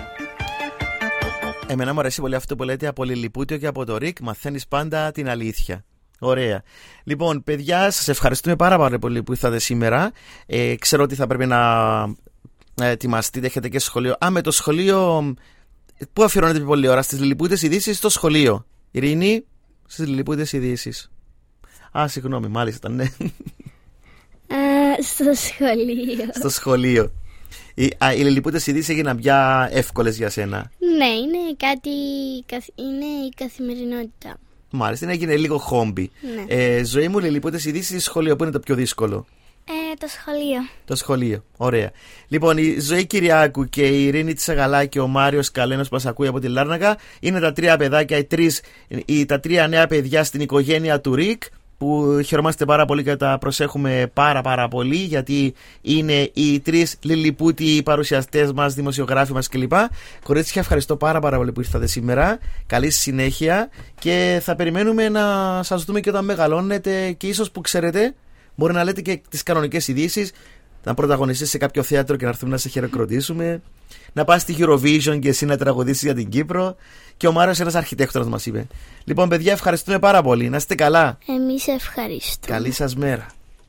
Εμένα μου αρέσει πολύ αυτό που λέτε, από Λιλιπούτιο και από το ΡΙΚ μαθαίνεις πάντα την αλήθεια. Ωραία. Λοιπόν, παιδιά, σας ευχαριστούμε πάρα πολύ που ήρθατε σήμερα. Ξέρω ότι θα πρέπει να ετοιμαστείτε, έχετε και σχολείο. Με το σχολείο, πού αφιερώνετε πιο πολλή ώρα? Στις Λιλιπούτιες Ειδήσεις ή στο σχολείο? Ειρήνη, στις Λιλιπούτιες Ειδήσεις. Συγγνώμη, μάλιστα, ναι. Στο σχολείο. Στο σχολείο. Οι Λιλιπούτιες Ειδήσεις έγιναν πια εύκολες για σένα? Ναι, είναι η καθημερινότητα. Μάλιστα, έγινε λίγο χόμπι. Ναι. Ζωή μου, Λιλιπούτιες Ειδήσεις ή σχολείο, που είναι το πιο δύσκολο? Το σχολείο. Το σχολείο, ωραία. Λοιπόν, η Ζωή Κυριάκου και η Ειρήνη Τσαγαλά και ο Μάριος Καλένος που μας ακούει από τη Λάρνακα είναι τα τρία παιδάκια, τα τρία νέα παιδιά στην οικογένεια του ΡΙΚ, που χαιρόμαστε πάρα πολύ και τα προσέχουμε πάρα πολύ, γιατί είναι οι τρεις Λιλιπούτιοι παρουσιαστές μας, δημοσιογράφοι μας κλπ. Κορίτσια, ευχαριστώ πάρα πολύ που ήρθατε σήμερα. Καλή συνέχεια και θα περιμένουμε να σας δούμε και όταν μεγαλώνετε, και ίσως που ξέρετε μπορεί να λέτε και τις κανονικές ειδήσεις, να πρωταγωνιστείς σε κάποιο θέατρο και να έρθουμε να σε χειροκροτήσουμε, να πας στη Eurovision και εσύ να τραγουδήσεις για την Κύπρο. Και ο Μάριος, ένας αρχιτέκτονας, μας είπε. Λοιπόν, παιδιά, ευχαριστούμε πάρα πολύ. Να είστε καλά. Εμείς ευχαριστούμε. Καλή σας μέρα.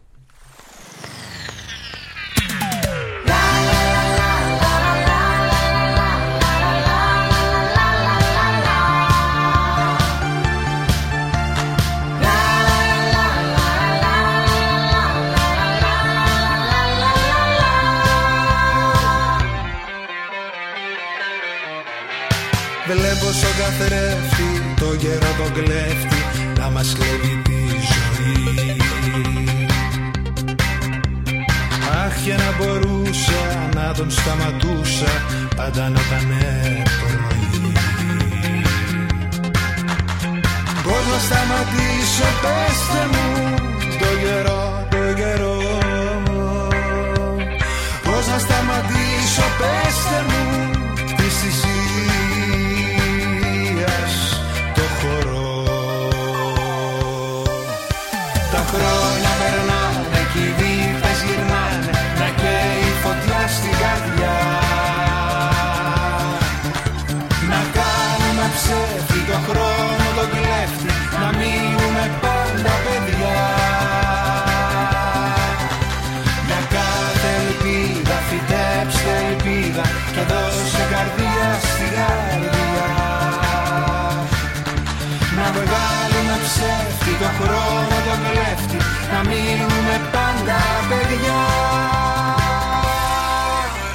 Βλέπω στον καθρέφτη το γέρο τον κλέφτη να μας κλέβει τη ζωή. Αχ, και να μπορούσα να τον σταματούσα πάντα να ήταν πρωί. Πώς να σταματήσω, πέστε μου, το γέρο. Πώς να σταματήσω, πέστε μου, της θυσίας το χορό. Τα χρόνια περνάνε κι οι νύχτες γυρνάνε, να καίει φωτιά στην καρδιά. Να κάνουμε ψεύτη το χρόνο τον κλέφτη, να μείνουμε πάντα παιδιά. Για κάθε ελπίδα φυτέψτε ελπίδα και δώσε καρδιά στη καρδιά. Να βγάλουμε ψεύτη το χρόνο τον κλέφτη, να μείνουμε πάντα παιδιά.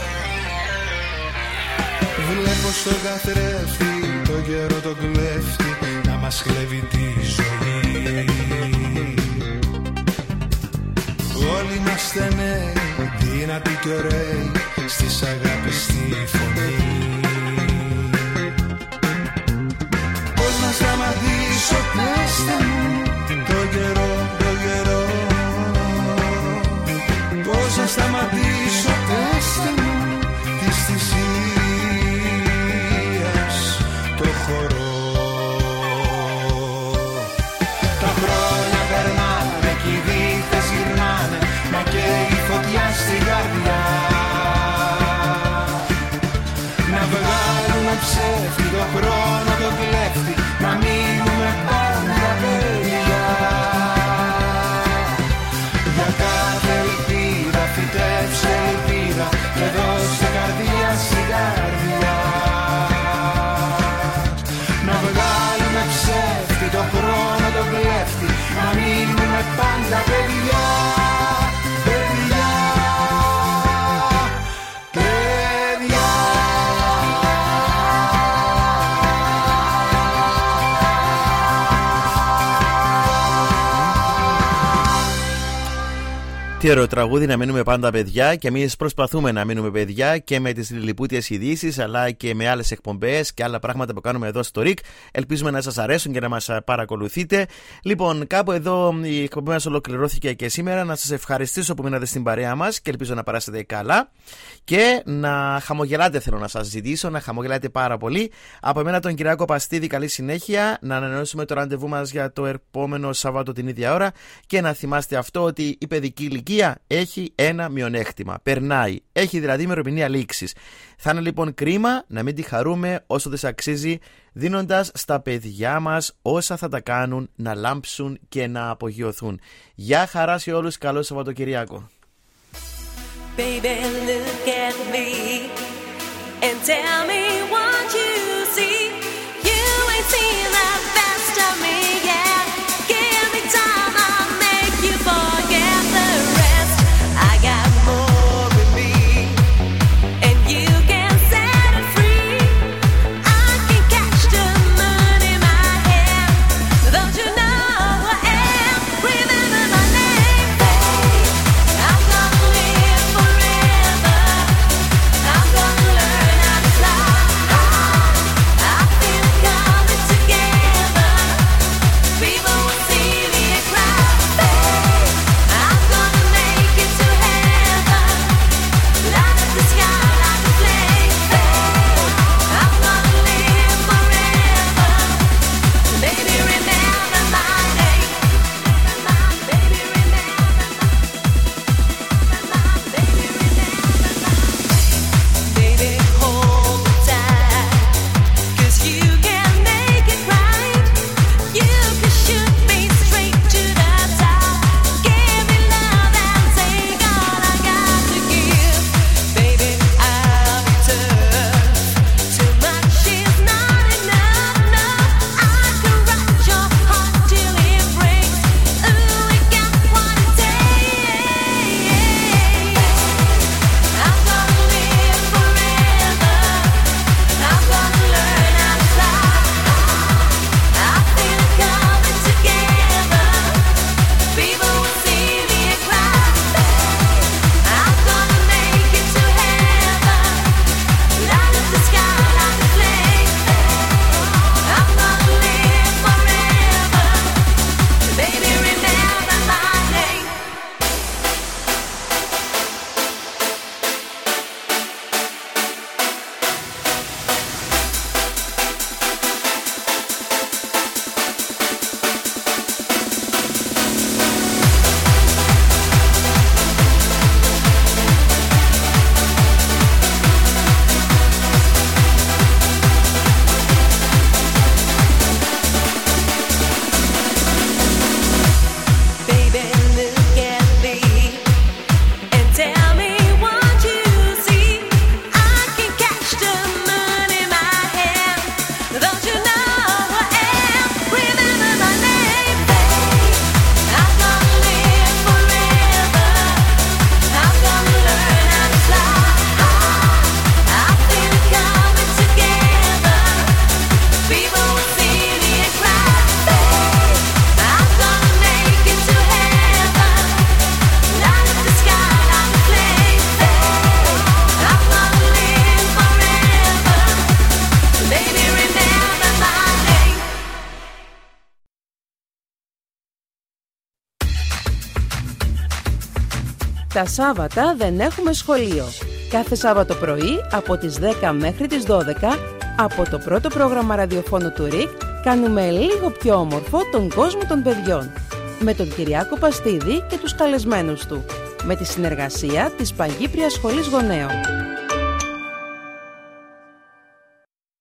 Βλέπω στον καθρέφτη το γέρο τον κλέφτη μας κλέβει τη ζωή. Όλοι είμαστε νέοι, δυνατοί και ωραίοι, στις αγάπες τη φωνή. Πώς να σταματήσω, πέστε μου, το καιρό, το καιρό. Πώς να σταματήσω, πέστε μου, της θυσίας το χορό. Τα χρόνια περνάνε κι οι δείχτες γυρνάνε, μα και η φωτιά στην καρδιά. Να βγάλουμε ψεύτη το χρόνο το κλέφτη, να μείνουμε πάντα παιδιά. Για κάθε ελπίδα φυτέψε ελπίδα και δώσε καρδιά στην καρδιά. Να βγάλουμε ψεύτη το χρόνο το κλέφτη, να μείνουμε πάντα παιδιά. Τι ωραίο τραγούδι, να μείνουμε πάντα παιδιά, και εμείς προσπαθούμε να μείνουμε παιδιά και με τις λιλιπούτιες ειδήσεις αλλά και με άλλες εκπομπές και άλλα πράγματα που κάνουμε εδώ στο RIC. Ελπίζουμε να σας αρέσουν και να μας παρακολουθείτε. Λοιπόν, κάπου εδώ η εκπομπή μας ολοκληρώθηκε και σήμερα. Να σας ευχαριστήσω που μείνατε στην παρέα μας και ελπίζω να περάσετε καλά και να χαμογελάτε. Θέλω να σας ζητήσω να χαμογελάτε πάρα πολύ. Από εμένα τον Κυριάκο Παστίδη, καλή συνέχεια. Να ανανεώσουμε το ραντεβού μας για το επόμενο Σαββάτο την ίδια ώρα και να θυμάστε αυτό, ότι η παιδική ηλικία έχει ένα μειονέκτημα. Περνάει. Έχει δηλαδή ημερομηνία λήξης. Θα είναι λοιπόν κρίμα να μην τη χαρούμε όσο της αξίζει, δίνοντας στα παιδιά μας όσα θα τα κάνουν να λάμψουν και να απογειωθούν. Γεια χαρά σε όλους. Καλό Σαββατοκυριακό. Baby, look at me and tell me what you see. You ain't seen the best of me yet. Give me time, I'll make you forget the rest. I got more in me, and you can set it free. I can catch the moon in my hand. Don't you know who I am? Remember my name, babe. I'm gonna live forever. I'm gonna learn how to fly. Τα Σάββατα δεν έχουμε σχολείο. Κάθε Σάββατο πρωί από τις 10 μέχρι τις 12 από το πρώτο πρόγραμμα ραδιοφώνου του ΡΙΚ κάνουμε λίγο πιο όμορφο τον κόσμο των παιδιών. Με τον Κυριάκο Παστίδη και τους καλεσμένους του. Με τη συνεργασία της Παγκύπριας Σχολής Γονέων.